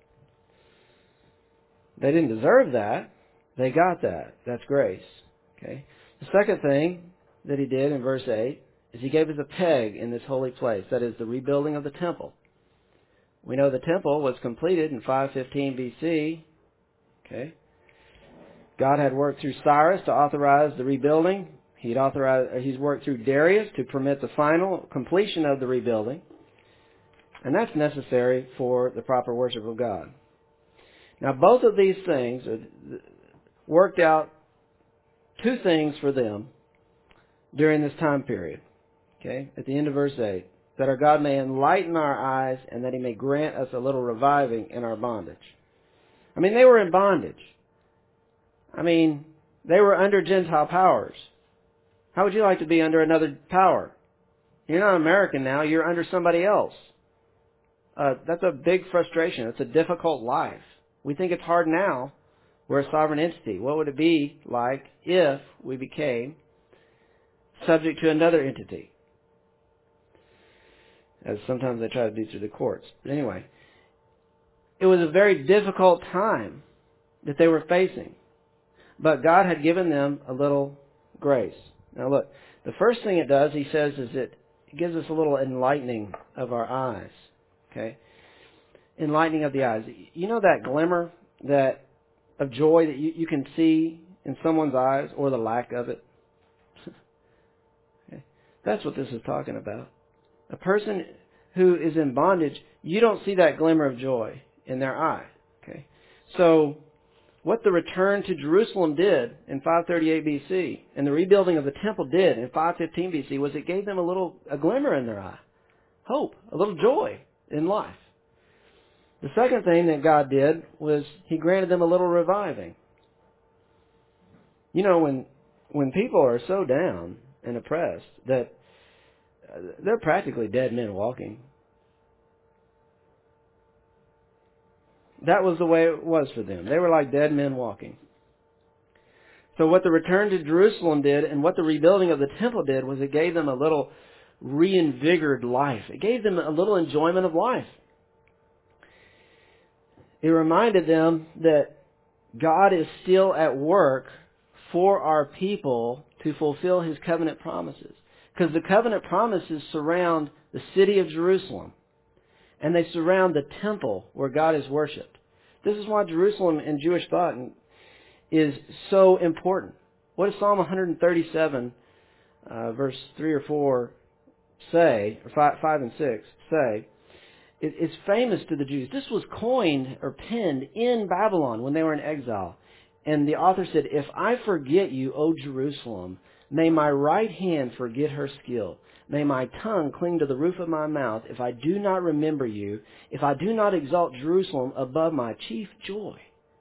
Speaker 1: They didn't deserve that. They got that. That's grace. Okay. The second thing that He did in verse 8 is He gave us a peg in this holy place. That is the rebuilding of the temple. We know the temple was completed in 515 BC. Okay. God had worked through Cyrus to authorize the rebuilding. He's worked through Darius to permit the final completion of the rebuilding. And that's necessary for the proper worship of God. Now, both of these things worked out two things for them during this time period. Okay, at the end of verse 8. That our God may enlighten our eyes and that He may grant us a little reviving in our bondage. I mean, they were in bondage. I mean, they were under Gentile powers. How would you like to be under another power? You're not American now. You're under somebody else. That's a big frustration. It's a difficult life. We think it's hard now. We're a sovereign entity. What would it be like if we became subject to another entity? As sometimes they try to do through the courts. But anyway, it was a very difficult time that they were facing. But God had given them a little grace. Now look, the first thing it does, He says, is it gives us a little enlightening of our eyes. Okay? Enlightening of the eyes. You know that glimmer of joy that you can see in someone's eyes, or the lack of it? Okay? That's what this is talking about. A person who is in bondage, you don't see that glimmer of joy in their eye. Okay? So, what the return to Jerusalem did in 538 BC and the rebuilding of the temple did in 515 BC was it gave them a glimmer in their eye. Hope, a little joy in life. The second thing that God did was He granted them a little reviving. You know, when people are so down and oppressed that they're practically dead men walking. That was the way it was for them. They were like dead men walking. So what the return to Jerusalem did and what the rebuilding of the temple did was it gave them a little reinvigorated life. It gave them a little enjoyment of life. It reminded them that God is still at work for our people to fulfill His covenant promises. Because the covenant promises surround the city of Jerusalem. And they surround the temple where God is worshipped. This is why Jerusalem in Jewish thought is so important. What does Psalm 137, verse 3 or 4 say, or 5 and 6 say? It's famous to the Jews. This was coined or penned in Babylon when they were in exile. And the author said, "If I forget you, O Jerusalem, may my right hand forget her skill. May my tongue cling to the roof of my mouth if I do not remember you, if I do not exalt Jerusalem above my chief joy."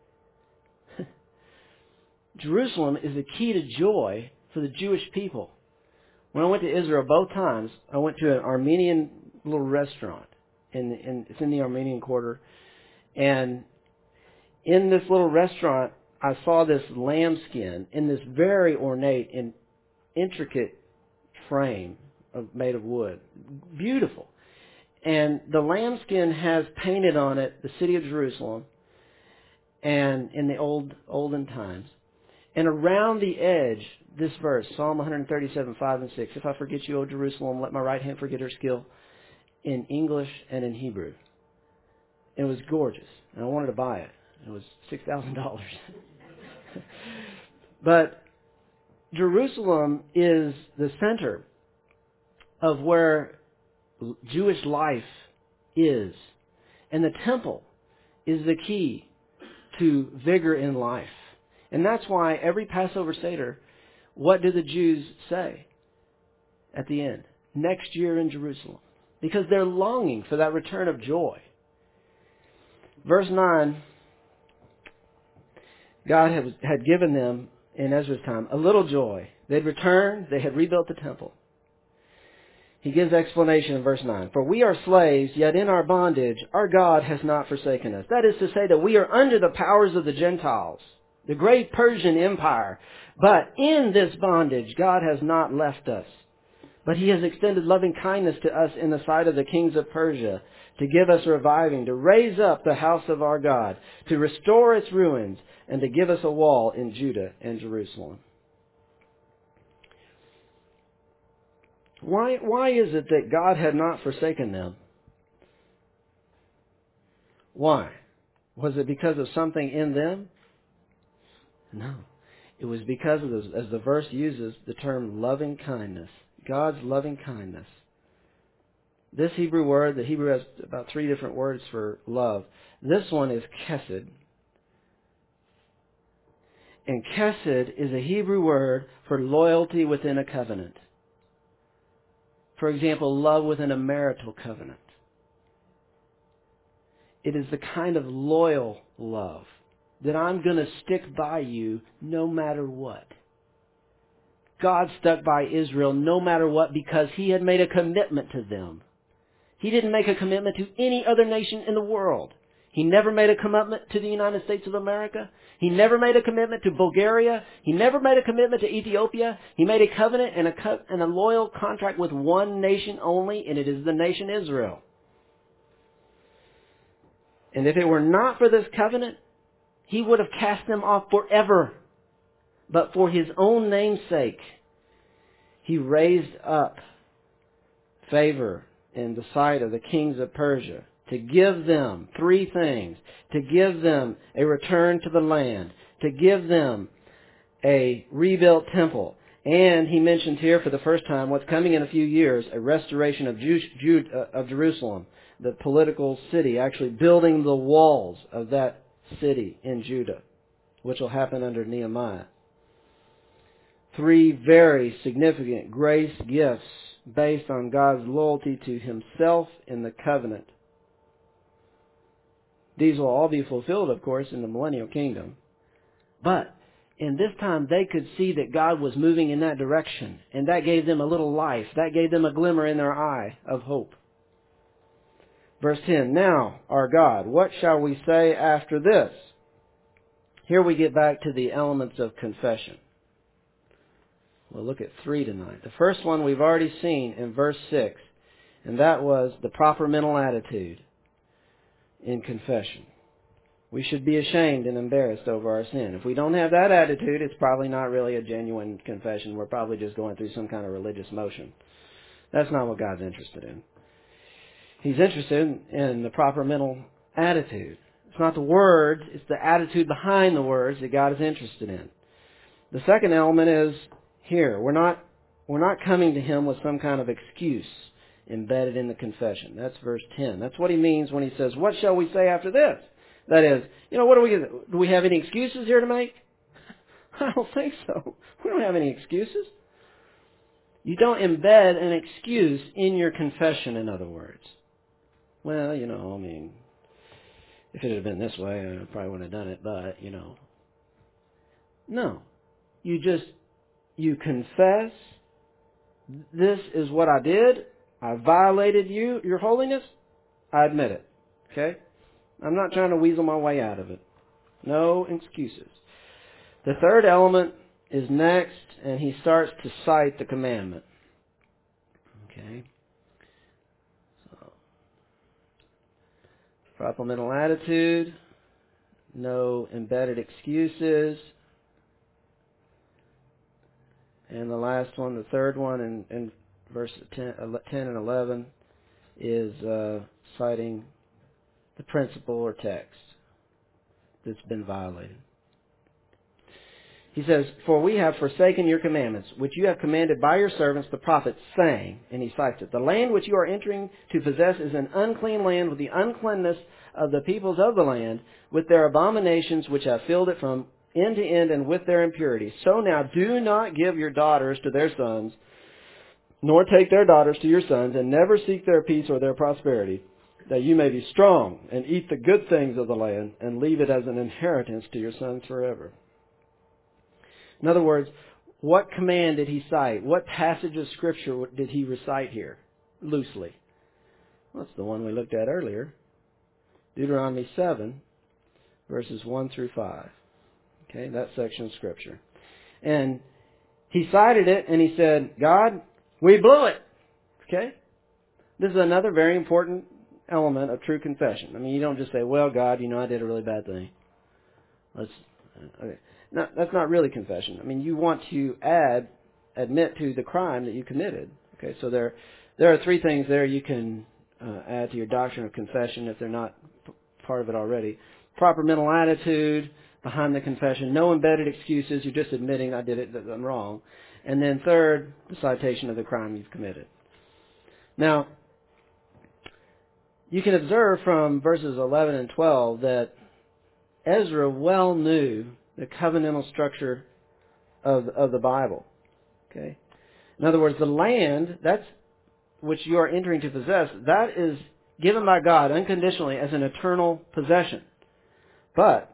Speaker 1: Jerusalem is the key to joy for the Jewish people. When I went to Israel both times, I went to an Armenian little restaurant. It's in the Armenian Quarter. And in this little restaurant, I saw this lambskin in this very ornate and intricate frame made of wood. Beautiful. And the lambskin has painted on it the city of Jerusalem and in the olden times. And around the edge, this verse, Psalm 137, 5 and 6, "If I forget you, O Jerusalem, let my right hand forget her skill," in English and in Hebrew. It was gorgeous. And I wanted to buy it. It was $6,000. But Jerusalem is the center of where Jewish life is. And the temple is the key to vigor in life. And that's why every Passover Seder, what do the Jews say at the end? Next year in Jerusalem. Because they're longing for that return of joy. Verse 9, God had given them, in Ezra's time, a little joy. They'd returned, they had rebuilt the temple. He gives explanation in verse 9. "For we are slaves, yet in our bondage our God has not forsaken us." That is to say that we are under the powers of the Gentiles, the great Persian Empire. But in this bondage, God has not left us. But He has extended loving kindness to us in the sight of the kings of Persia, to give us reviving, to raise up the house of our God, to restore its ruins, and to give us a wall in Judah and Jerusalem. Why is it that God had not forsaken them? Why? Was it because of something in them? No. It was because of, as the verse uses, the term loving kindness. God's loving kindness. This Hebrew word, the Hebrew has about 3 different words for love. This one is chesed. And chesed is a Hebrew word for loyalty within a covenant. For example, love within a marital covenant. It is the kind of loyal love that I'm going to stick by you no matter what. God stuck by Israel no matter what because He had made a commitment to them. He didn't make a commitment to any other nation in the world. He never made a commitment to the United States of America. He never made a commitment to Bulgaria. He never made a commitment to Ethiopia. He made a covenant and a loyal contract with one nation only, and it is the nation Israel. And if it were not for this covenant, He would have cast them off forever. But for His own name's sake, He raised up favor in the sight of the kings of Persia to give them 3 things. To give them a return to the land. To give them a rebuilt temple. And He mentions here for the first time what's coming in a few years, a restoration of Jerusalem, the political city, actually building the walls of that city in Judah, which will happen under Nehemiah. 3 very significant grace gifts based on God's loyalty to Himself in the covenant. These will all be fulfilled, of course, in the millennial kingdom. But in this time, they could see that God was moving in that direction, and that gave them a little life. That gave them a glimmer in their eye of hope. Verse 10, now, our God, what shall we say after this? Here we get back to the elements of confession. We'll look at 3 tonight. The first one we've already seen in verse 6, and that was the proper mental attitude in confession. We should be ashamed and embarrassed over our sin. If we don't have that attitude, it's probably not really a genuine confession. We're probably just going through some kind of religious motion. That's not what God's interested in. He's interested in the proper mental attitude. It's not the words, it's the attitude behind the words that God is interested in. The second element is here. We're not coming to Him with some kind of excuse embedded in the confession. That's verse 10. That's what he means when he says, what shall we say after this? That is, what do we have any excuses here to make? I don't think so. We don't have any excuses. You don't embed an excuse in your confession, in other words. Well, if it had been this way, I probably wouldn't have done it, but, No. You confess, this is what I did. I violated your holiness. I admit it. Okay? I'm not trying to weasel my way out of it. No excuses. The third element is next, and he starts to cite the commandment. Okay? So, proper mental attitude, no embedded excuses, and the last one, the third one, in verse 10 and 11, is citing the principle or text that's been violated. He says, for we have forsaken your commandments, which you have commanded by your servants the prophets, saying, and he cites it, the land which you are entering to possess is an unclean land with the uncleanness of the peoples of the land, with their abominations which have filled it from end to end and with their impurities. So now do not give your daughters to their sons, nor take their daughters to your sons, and never seek their peace or their prosperity, that you may be strong and eat the good things of the land and leave it as an inheritance to your sons forever. In other words, what command did he cite? What passage of Scripture did he recite here? Loosely. Well, that's the one we looked at earlier. Deuteronomy 7, verses 1 through 5. Okay, that section of Scripture. And he cited it and he said, God, we blew it. Okay? This is another very important element of true confession. I mean, you don't just say, well, God, I did a really bad thing. Okay. No, that's not really confession. I mean, you want to admit to the crime that you committed. Okay, so there are three things there you can add to your doctrine of confession if they're not part of it already. Proper mental attitude behind the confession. No embedded excuses. You're just admitting I did it, that I'm wrong. And then third, the citation of the crime you've committed. Now, you can observe from verses 11 and 12 that Ezra well knew the covenantal structure of the Bible. Okay? In other words, the land, that's which you are entering to possess, that is given by God unconditionally as an eternal possession. But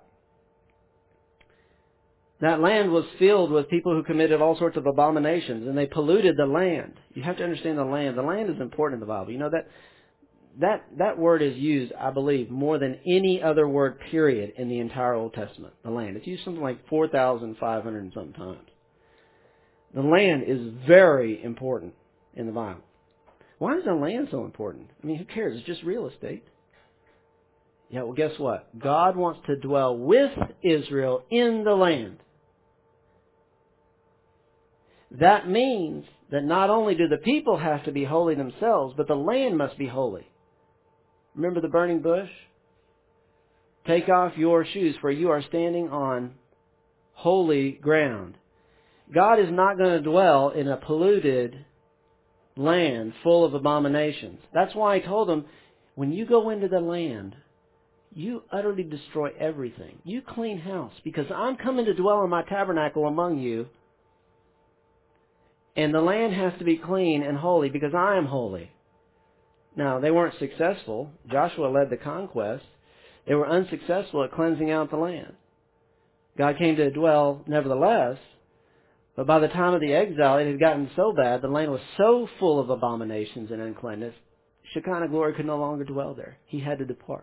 Speaker 1: that land was filled with people who committed all sorts of abominations, and they polluted the land. You have to understand the land. The land is important in the Bible. You know that word is used, I believe, more than any other word, period, in the entire Old Testament. The land. It's used something like 4,500 and something times. The land is very important in the Bible. Why is the land so important? I mean, who cares? It's just real estate. Yeah, well, guess what? God wants to dwell with Israel in the land. That means that not only do the people have to be holy themselves, but the land must be holy. Remember the burning bush? Take off your shoes, for you are standing on holy ground. God is not going to dwell in a polluted land full of abominations. That's why He told them, when you go into the land, you utterly destroy everything. You clean house, because I'm coming to dwell in my tabernacle among you, and the land has to be clean and holy because I am holy. Now, they weren't successful. Joshua led the conquest. They were unsuccessful at cleansing out the land. God came to dwell nevertheless, but by the time of the exile, it had gotten so bad, the land was so full of abominations and uncleanness, Shekinah glory could no longer dwell there. He had to depart.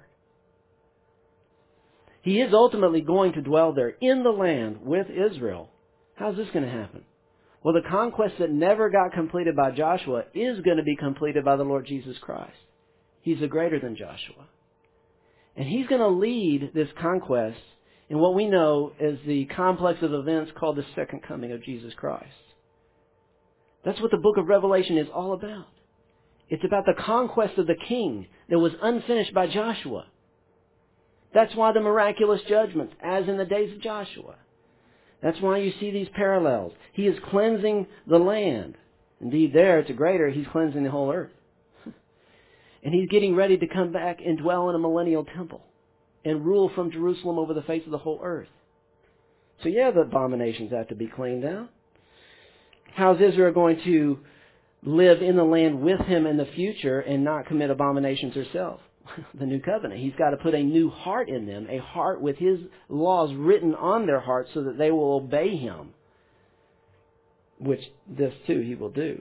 Speaker 1: He is ultimately going to dwell there in the land with Israel. How's this going to happen? Well, the conquest that never got completed by Joshua is going to be completed by the Lord Jesus Christ. He's the greater than Joshua. And He's going to lead this conquest in what we know as the complex of events called the second coming of Jesus Christ. That's what the book of Revelation is all about. It's about the conquest of the king that was unfinished by Joshua. That's why the miraculous judgments, as in the days of Joshua. That's why you see these parallels. He is cleansing the land. Indeed, there, it's a greater, He's cleansing the whole earth. And He's getting ready to come back and dwell in a millennial temple and rule from Jerusalem over the face of the whole earth. So yeah, the abominations have to be cleaned out. How's Israel going to live in the land with Him in the future and not commit abominations herself? The new covenant. He's got to put a new heart in them, a heart with His laws written on their hearts so that they will obey Him, which this too He will do.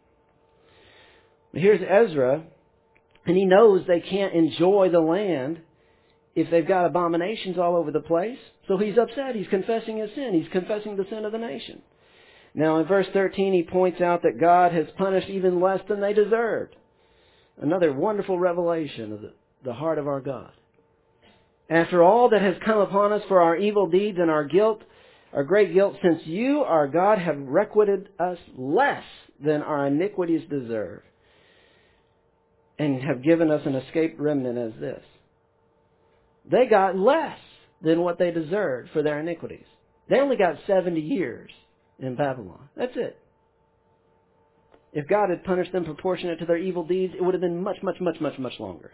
Speaker 1: But here's Ezra, and he knows they can't enjoy the land if they've got abominations all over the place. So he's upset. He's confessing his sin. He's confessing the sin of the nation. Now in verse 13 he points out that God has punished even less than they deserved. Another wonderful revelation of the heart of our God. After all that has come upon us for our evil deeds and our guilt, our great guilt, since you, our God, have requited us less than our iniquities deserve, and have given us an escaped remnant as this. They got less than what they deserved for their iniquities. They only got 70 years in Babylon. That's it. If God had punished them proportionate to their evil deeds, it would have been much, much, much, much, much longer.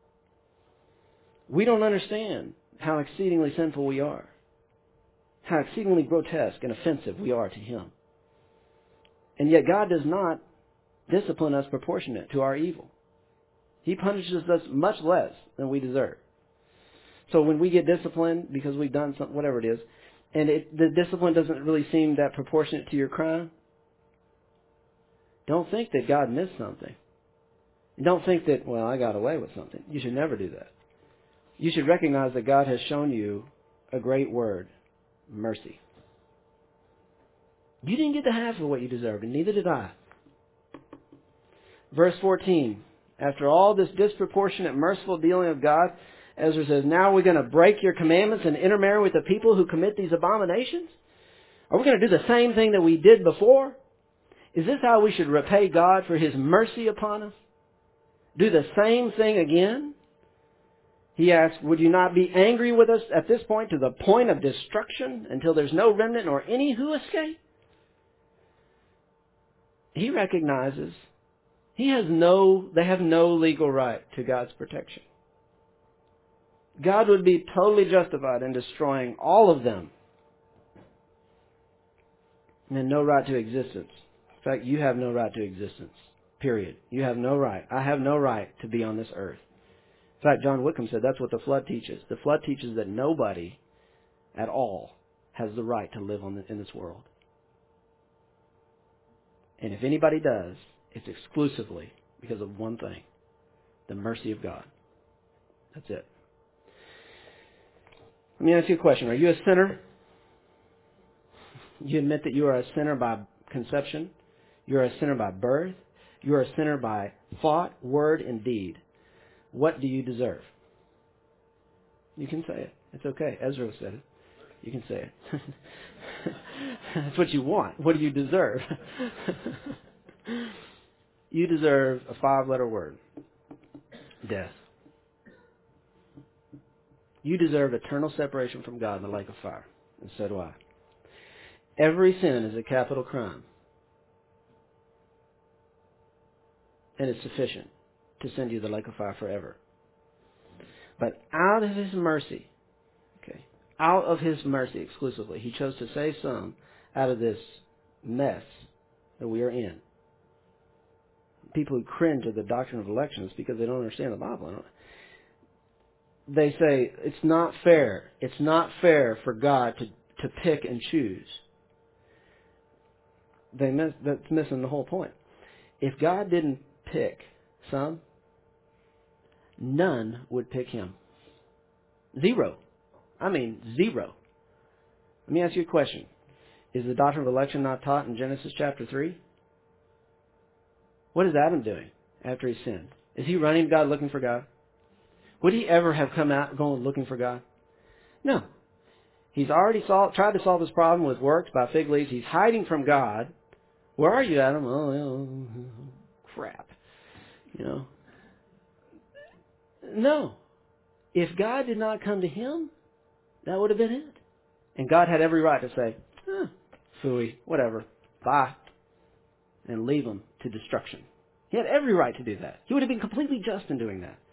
Speaker 1: We don't understand how exceedingly sinful we are, how exceedingly grotesque and offensive we are to Him. And yet God does not discipline us proportionate to our evil. He punishes us much less than we deserve. So when we get disciplined because we've done something, whatever it is, and the discipline doesn't really seem that proportionate to your crime, don't think that God missed something. Don't think that, well, I got away with something. You should never do that. You should recognize that God has shown you a great word, mercy. You didn't get the half of what you deserved, and neither did I. Verse 14, after all this disproportionate, merciful dealing of God, Ezra says, now we're going to break your commandments and intermarry with the people who commit these abominations? Are we going to do the same thing that we did before? Is this how we should repay God for His mercy upon us? Do the same thing again? He asks, would you not be angry with us at this point to the point of destruction until there's no remnant nor any who escape? He recognizes they have no legal right to God's protection. God would be totally justified in destroying all of them and no right to existence. In fact, you have no right to existence. Period. You have no right. I have no right to be on this earth. In fact, John Wickham said that's what the flood teaches. The flood teaches that nobody at all has the right to live in this world. And if anybody does, it's exclusively because of one thing, the mercy of God. That's it. Let me ask you a question. Are you a sinner? You admit that you are a sinner by conception. You are a sinner by birth. You are a sinner by thought, word, and deed. What do you deserve? You can say it. It's okay. Ezra said it. You can say it. That's what you want. What do you deserve? You deserve a 5-letter word. Death. You deserve eternal separation from God in the lake of fire. And so do I. Every sin is a capital crime. And it's sufficient to send you to the lake of fire forever. But out of His mercy, out of His mercy exclusively, He chose to save some out of this mess that we are in. People who cringe at the doctrine of elections because they don't understand the Bible. They say, it's not fair. It's not fair for God to pick and choose. That's missing the whole point. If God didn't pick some, none would pick him. Zero. I mean, zero. Let me ask you a question. Is the doctrine of election not taught in Genesis chapter 3? What is Adam doing after he sinned? Is he running to God looking for God? Would he ever have come out going looking for God? No. He's already tried to solve his problem with works by fig leaves. He's hiding from God. Where are you, Adam? Oh, crap. No. If God did not come to him, that would have been it. And God had every right to say, phooey, whatever, bye, and leave him to destruction. He had every right to do that. He would have been completely just in doing that.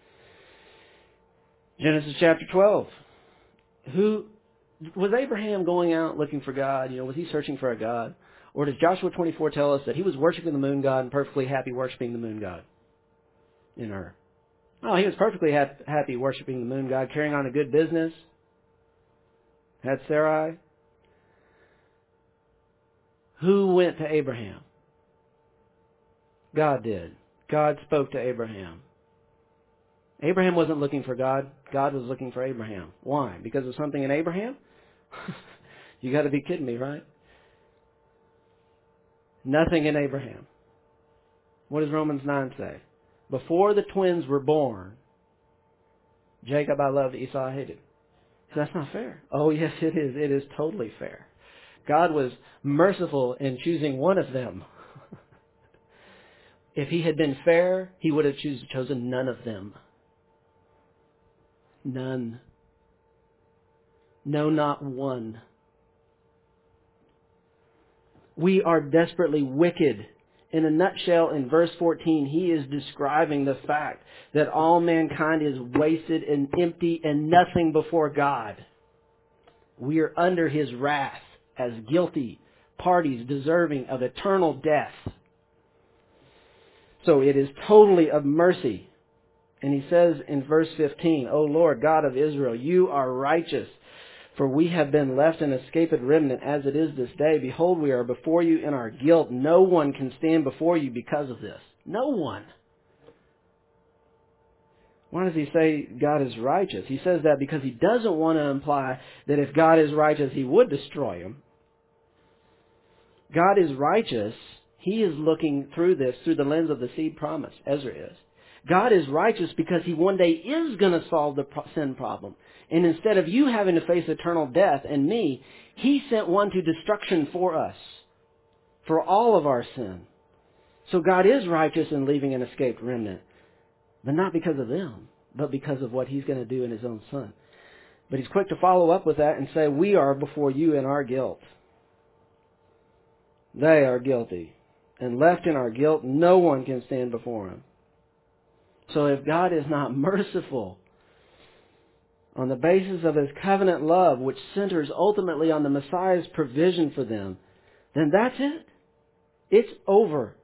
Speaker 1: Genesis chapter 12. Was Abraham going out looking for God? Was he searching for a God? Or does Joshua 24 tell us that he was worshiping the moon god and perfectly happy worshiping the moon god in Ur? Oh, he was perfectly happy worshiping the moon god, carrying on a good business. Had Sarai. Who went to Abraham? God did. God spoke to Abraham. Abraham wasn't looking for God. God was looking for Abraham. Why? Because of something in Abraham? You got to be kidding me, right? Nothing in Abraham. What does Romans 9 say? Before the twins were born, Jacob I loved, Esau I hated. That's not fair. Oh, yes, it is. It is totally fair. God was merciful in choosing one of them. If he had been fair, he would have chosen none of them. None. No, not one. We are desperately wicked. In a nutshell, in verse 14, he is describing the fact that all mankind is wasted and empty and nothing before God. We are under his wrath as guilty parties deserving of eternal death. So it is totally of mercy. And he says in verse 15, O Lord God of Israel, you are righteous, for we have been left an escaped remnant as it is this day. Behold, we are before you in our guilt. No one can stand before you because of this. No one. Why does he say God is righteous? He says that because he doesn't want to imply that if God is righteous, he would destroy him. God is righteous. He is looking through this through the lens of the seed promise. Ezra is. God is righteous because he one day is going to solve the sin problem. And instead of you having to face eternal death and me, he sent one to destruction for us, for all of our sin. So God is righteous in leaving an escaped remnant, but not because of them, but because of what he's going to do in his own Son. But he's quick to follow up with that and say, we are before you in our guilt. They are guilty. And left in our guilt, no one can stand before him. So if God is not merciful on the basis of his covenant love, which centers ultimately on the Messiah's provision for them, then that's it. It's over.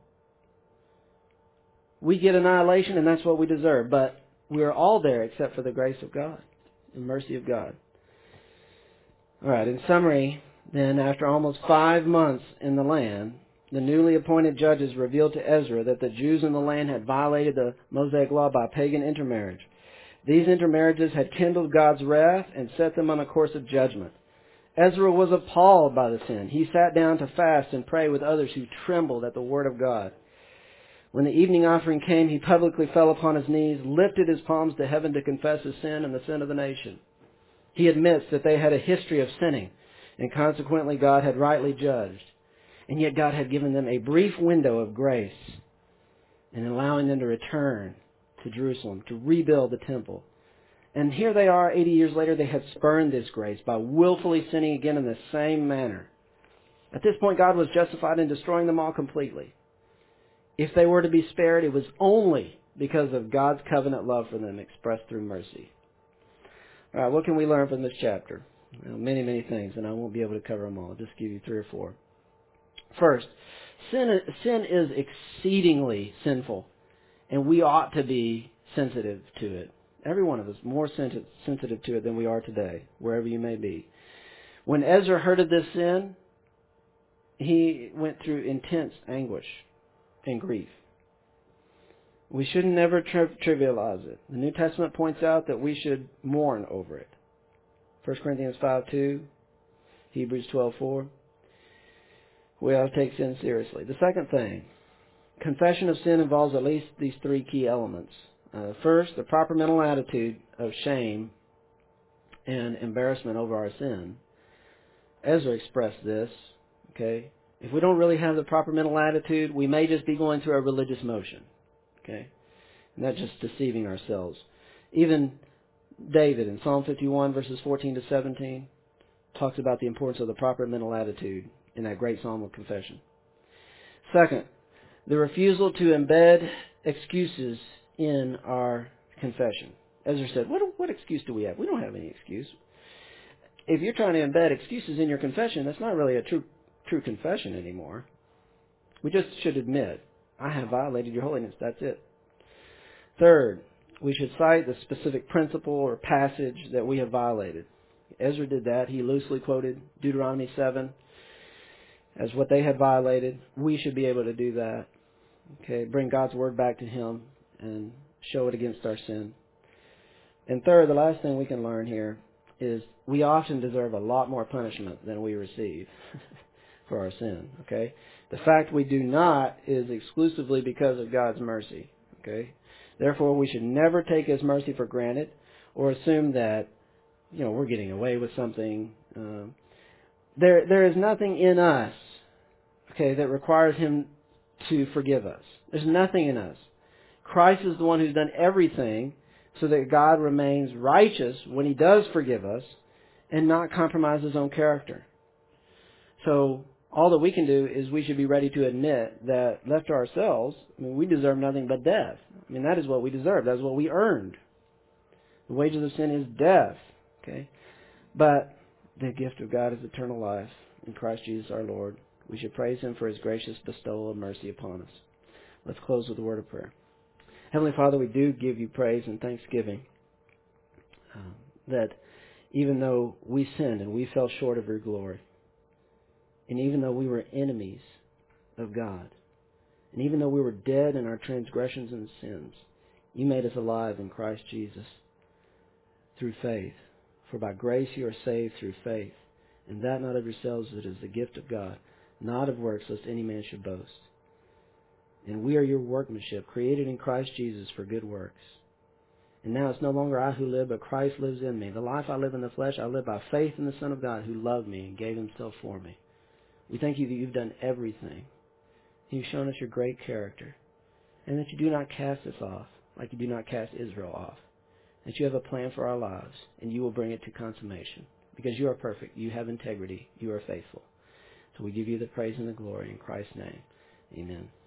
Speaker 1: We get annihilation, and that's what we deserve. But we're all there except for the grace of God, the mercy of God. All right, in summary, then, after almost 5 months in the land, the newly appointed judges revealed to Ezra that the Jews in the land had violated the Mosaic law by pagan intermarriage. These intermarriages had kindled God's wrath and set them on a course of judgment. Ezra was appalled by the sin. He sat down to fast and pray with others who trembled at the word of God. When the evening offering came, he publicly fell upon his knees, lifted his palms to heaven to confess his sin and the sin of the nation. He admits that they had a history of sinning, and consequently God had rightly judged. And yet God had given them a brief window of grace in allowing them to return to Jerusalem, to rebuild the temple. And here they are, 80 years later, they had spurned this grace by willfully sinning again in the same manner. At this point, God was justified in destroying them all completely. If they were to be spared, it was only because of God's covenant love for them expressed through mercy. All right, what can we learn from this chapter? Well, many, many things, and I won't be able to cover them all. I'll just give you 3 or 4. First, sin is exceedingly sinful, and we ought to be sensitive to it. Every one of us more sensitive to it than we are today, wherever you may be. When Ezra heard of this sin, he went through intense anguish and grief. We shouldn't never trivialize it. The New Testament points out that we should mourn over it. 1 Corinthians 5:2, Hebrews 12:4. We ought to take sin seriously. The second thing, confession of sin involves at least these three key elements. First, the proper mental attitude of shame and embarrassment over our sin. Ezra expressed this. Okay, if we don't really have the proper mental attitude, we may just be going through a religious motion. Okay, and that's just deceiving ourselves. Even David in Psalm 51 verses 14 to 17 talks about the importance of the proper mental attitude in that great psalm of confession. Second, the refusal to embed excuses in our confession. Ezra said, what excuse do we have? We don't have any excuse. If you're trying to embed excuses in your confession, that's not really a true confession anymore. We just should admit, I have violated your holiness. That's it. Third, we should cite the specific principle or passage that we have violated. Ezra did that. He loosely quoted Deuteronomy 7 as what they had violated. We should be able to do that. Okay, bring God's word back to him and show it against our sin. And third, the last thing we can learn here is we often deserve a lot more punishment than we receive for our sin. Okay, the fact we do not is exclusively because of God's mercy. Okay, therefore we should never take His mercy for granted or assume that we're getting away with something. There is nothing in us, okay, that requires Him to forgive us. There's nothing in us. Christ is the one who's done everything so that God remains righteous when He does forgive us and not compromise His own character. So all that we can do is we should be ready to admit that left to ourselves, we deserve nothing but death. That is what we deserve. That is what we earned. The wages of sin is death. Okay, but the gift of God is eternal life in Christ Jesus our Lord. We should praise Him for His gracious bestowal of mercy upon us. Let's close with a word of prayer. Heavenly Father, we do give You praise and thanksgiving that even though we sinned and we fell short of Your glory, and even though we were enemies of God, and even though we were dead in our transgressions and sins, You made us alive in Christ Jesus through faith. For by grace you are saved through faith, and that not of yourselves, it is the gift of God, not of works, lest any man should boast. And we are Your workmanship, created in Christ Jesus for good works. And now it's no longer I who live, but Christ lives in me. The life I live in the flesh, I live by faith in the Son of God who loved me and gave Himself for me. We thank You that You've done everything. You've shown us Your great character, and that You do not cast us off like You do not cast Israel off. That You have a plan for our lives, and You will bring it to consummation. Because You are perfect, You have integrity, You are faithful. So we give You the praise and the glory in Christ's name. Amen.